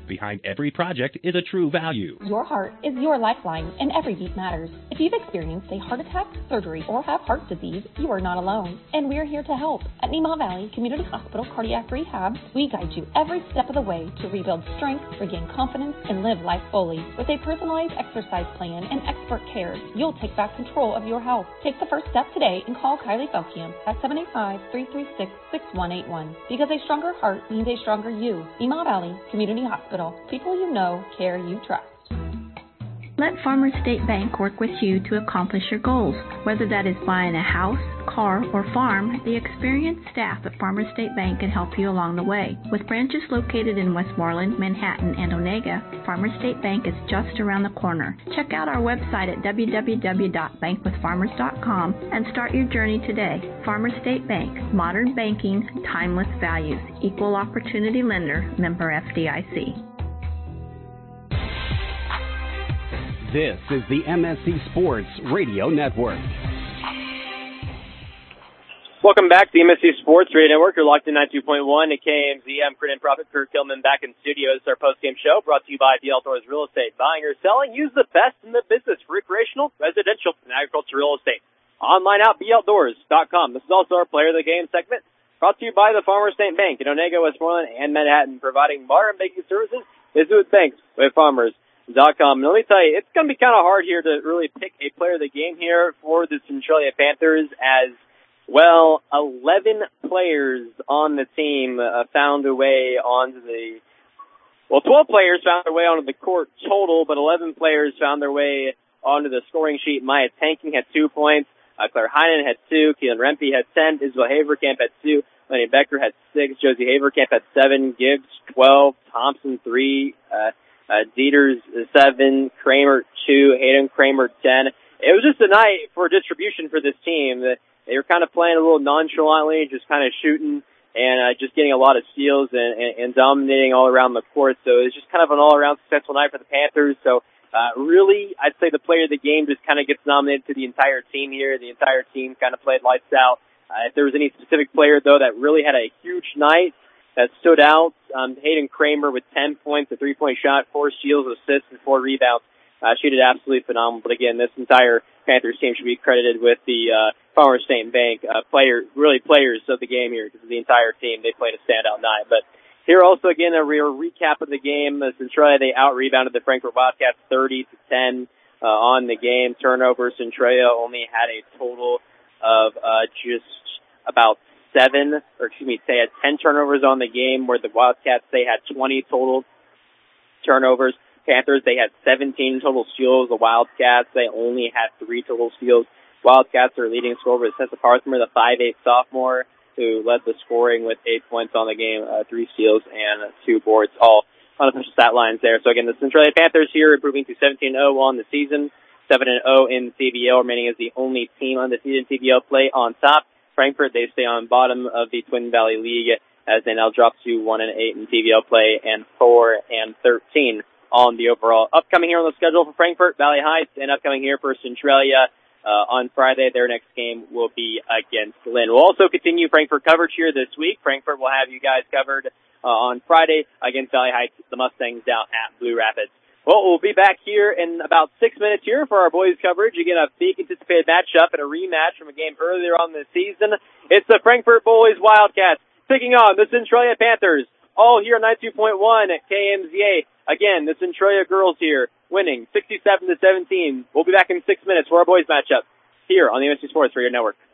Behind every project is a true value.
Your heart is your lifeline, and every beat matters. If you've experienced a heart attack, surgery, or have heart disease, you are not alone, and we're here to help. At Neema Valley Community Hospital Cardiac Rehab, we guide you every step of the way to rebuild strength, regain confidence, and live life fully. With a personalized exercise plan and expert care, you'll take back control of your health. Take the first step today and call Kylie Felkiam at 785-336-6181, because a stronger heart means a stronger you. Neema Valley Community Hospital. People you know, care you trust.
Let Farmers State Bank work with you to accomplish your goals. Whether that is buying a house, car, or farm, the experienced staff at Farmers State Bank can help you along the way. With branches located in Westmoreland, Manhattan, and Onega, Farmers State Bank is just around the corner. Check out our website at www.bankwithfarmers.com and start your journey today. Farmers State Bank, modern banking, timeless values, equal opportunity lender, member FDIC.
This is the MSC Sports Radio Network.
Welcome back to the MSC Sports Radio Network. You're locked in 92.1 at KMZ. I'm Credit Profit Kurt Kilman back in studio. It's our post-game show brought to you by The Outdoors Real Estate. Buying or selling, use the best in the business for recreational, residential, and agricultural real estate. Online out, beoutdoors.com. This is also our Player of the Game segment brought to you by the Farmers State Bank in Onega, Westmoreland, and Manhattan, providing modern banking services. Visit with banks with Farmers.com. And let me tell you, it's going to be kind of hard here to really pick a player of the game here for the Centralia Panthers, as well, 11 players on the team found their way onto 12 players found their way onto the court total, but 11 players found their way onto the scoring sheet. Maya Tanking had 2 points. Claire Heinen had 2. Keelan Rempe had 10. Isabel Haverkamp had 2. Lenny Becker had 6. Josie Haverkamp had 7. Gibbs 12. Thompson 3. Dieters 7, Kramer 2, Hayden Kramer 10. It was just a night for distribution for this team. They were kind of playing a little nonchalantly, just kind of shooting and just getting a lot of steals and dominating all around the court. So it was just kind of an all-around successful night for the Panthers. So really, I'd say the player of the game just kind of gets nominated to the entire team here. The entire team kind of played lights out. If there was any specific player, though, that really had a huge night, that stood out, Hayden Kramer with 10 points, a 3-point shot, 4 steals, assists, and 4 rebounds. She did absolutely phenomenal. But again, this entire Panthers team should be credited with the Farmers State Bank players of the game here, because the entire team, they played a standout night. But here also, again, a recap of the game. Centralia, they out-rebounded the Frankfort Wildcats 30-10 on the game. Turnovers, Centralia only had a total of just about 10 turnovers on the game, where the Wildcats, they had 20 total turnovers. Panthers, they had 17 total steals. The Wildcats, they only had 3 total steals. Wildcats are leading scorer with Tessa Parthmer, the 5'8" sophomore, who led the scoring with 8 points on the game, 3 steals and 2 boards, all unofficial stat lines there. So again, the Centralia Panthers here improving to 17-0 on the season, 7-0 in CBL, remaining as the only team undefeated in CBL play on top. Frankfort, they stay on bottom of the Twin Valley League as they now drop to 1-8 in TVL play and 4-13 on the overall. Upcoming here on the schedule for Frankfort, Valley Heights, and upcoming here for Centralia on Friday. Their next game will be against Lynn. We'll also continue Frankfort coverage here this week. Frankfort will have you guys covered on Friday against Valley Heights, the Mustangs down at Blue Rapids. Well, we'll be back here in about 6 minutes here for our boys coverage. Again, a big anticipated matchup and a rematch from a game earlier on this season. It's the Frankfort Boys Wildcats taking on the Centralia Panthers, all here on 92.1 at KMZA. Again, the Centralia girls here winning 67-17. We'll be back in 6 minutes for our boys matchup here on the MSC Sports Radio Network.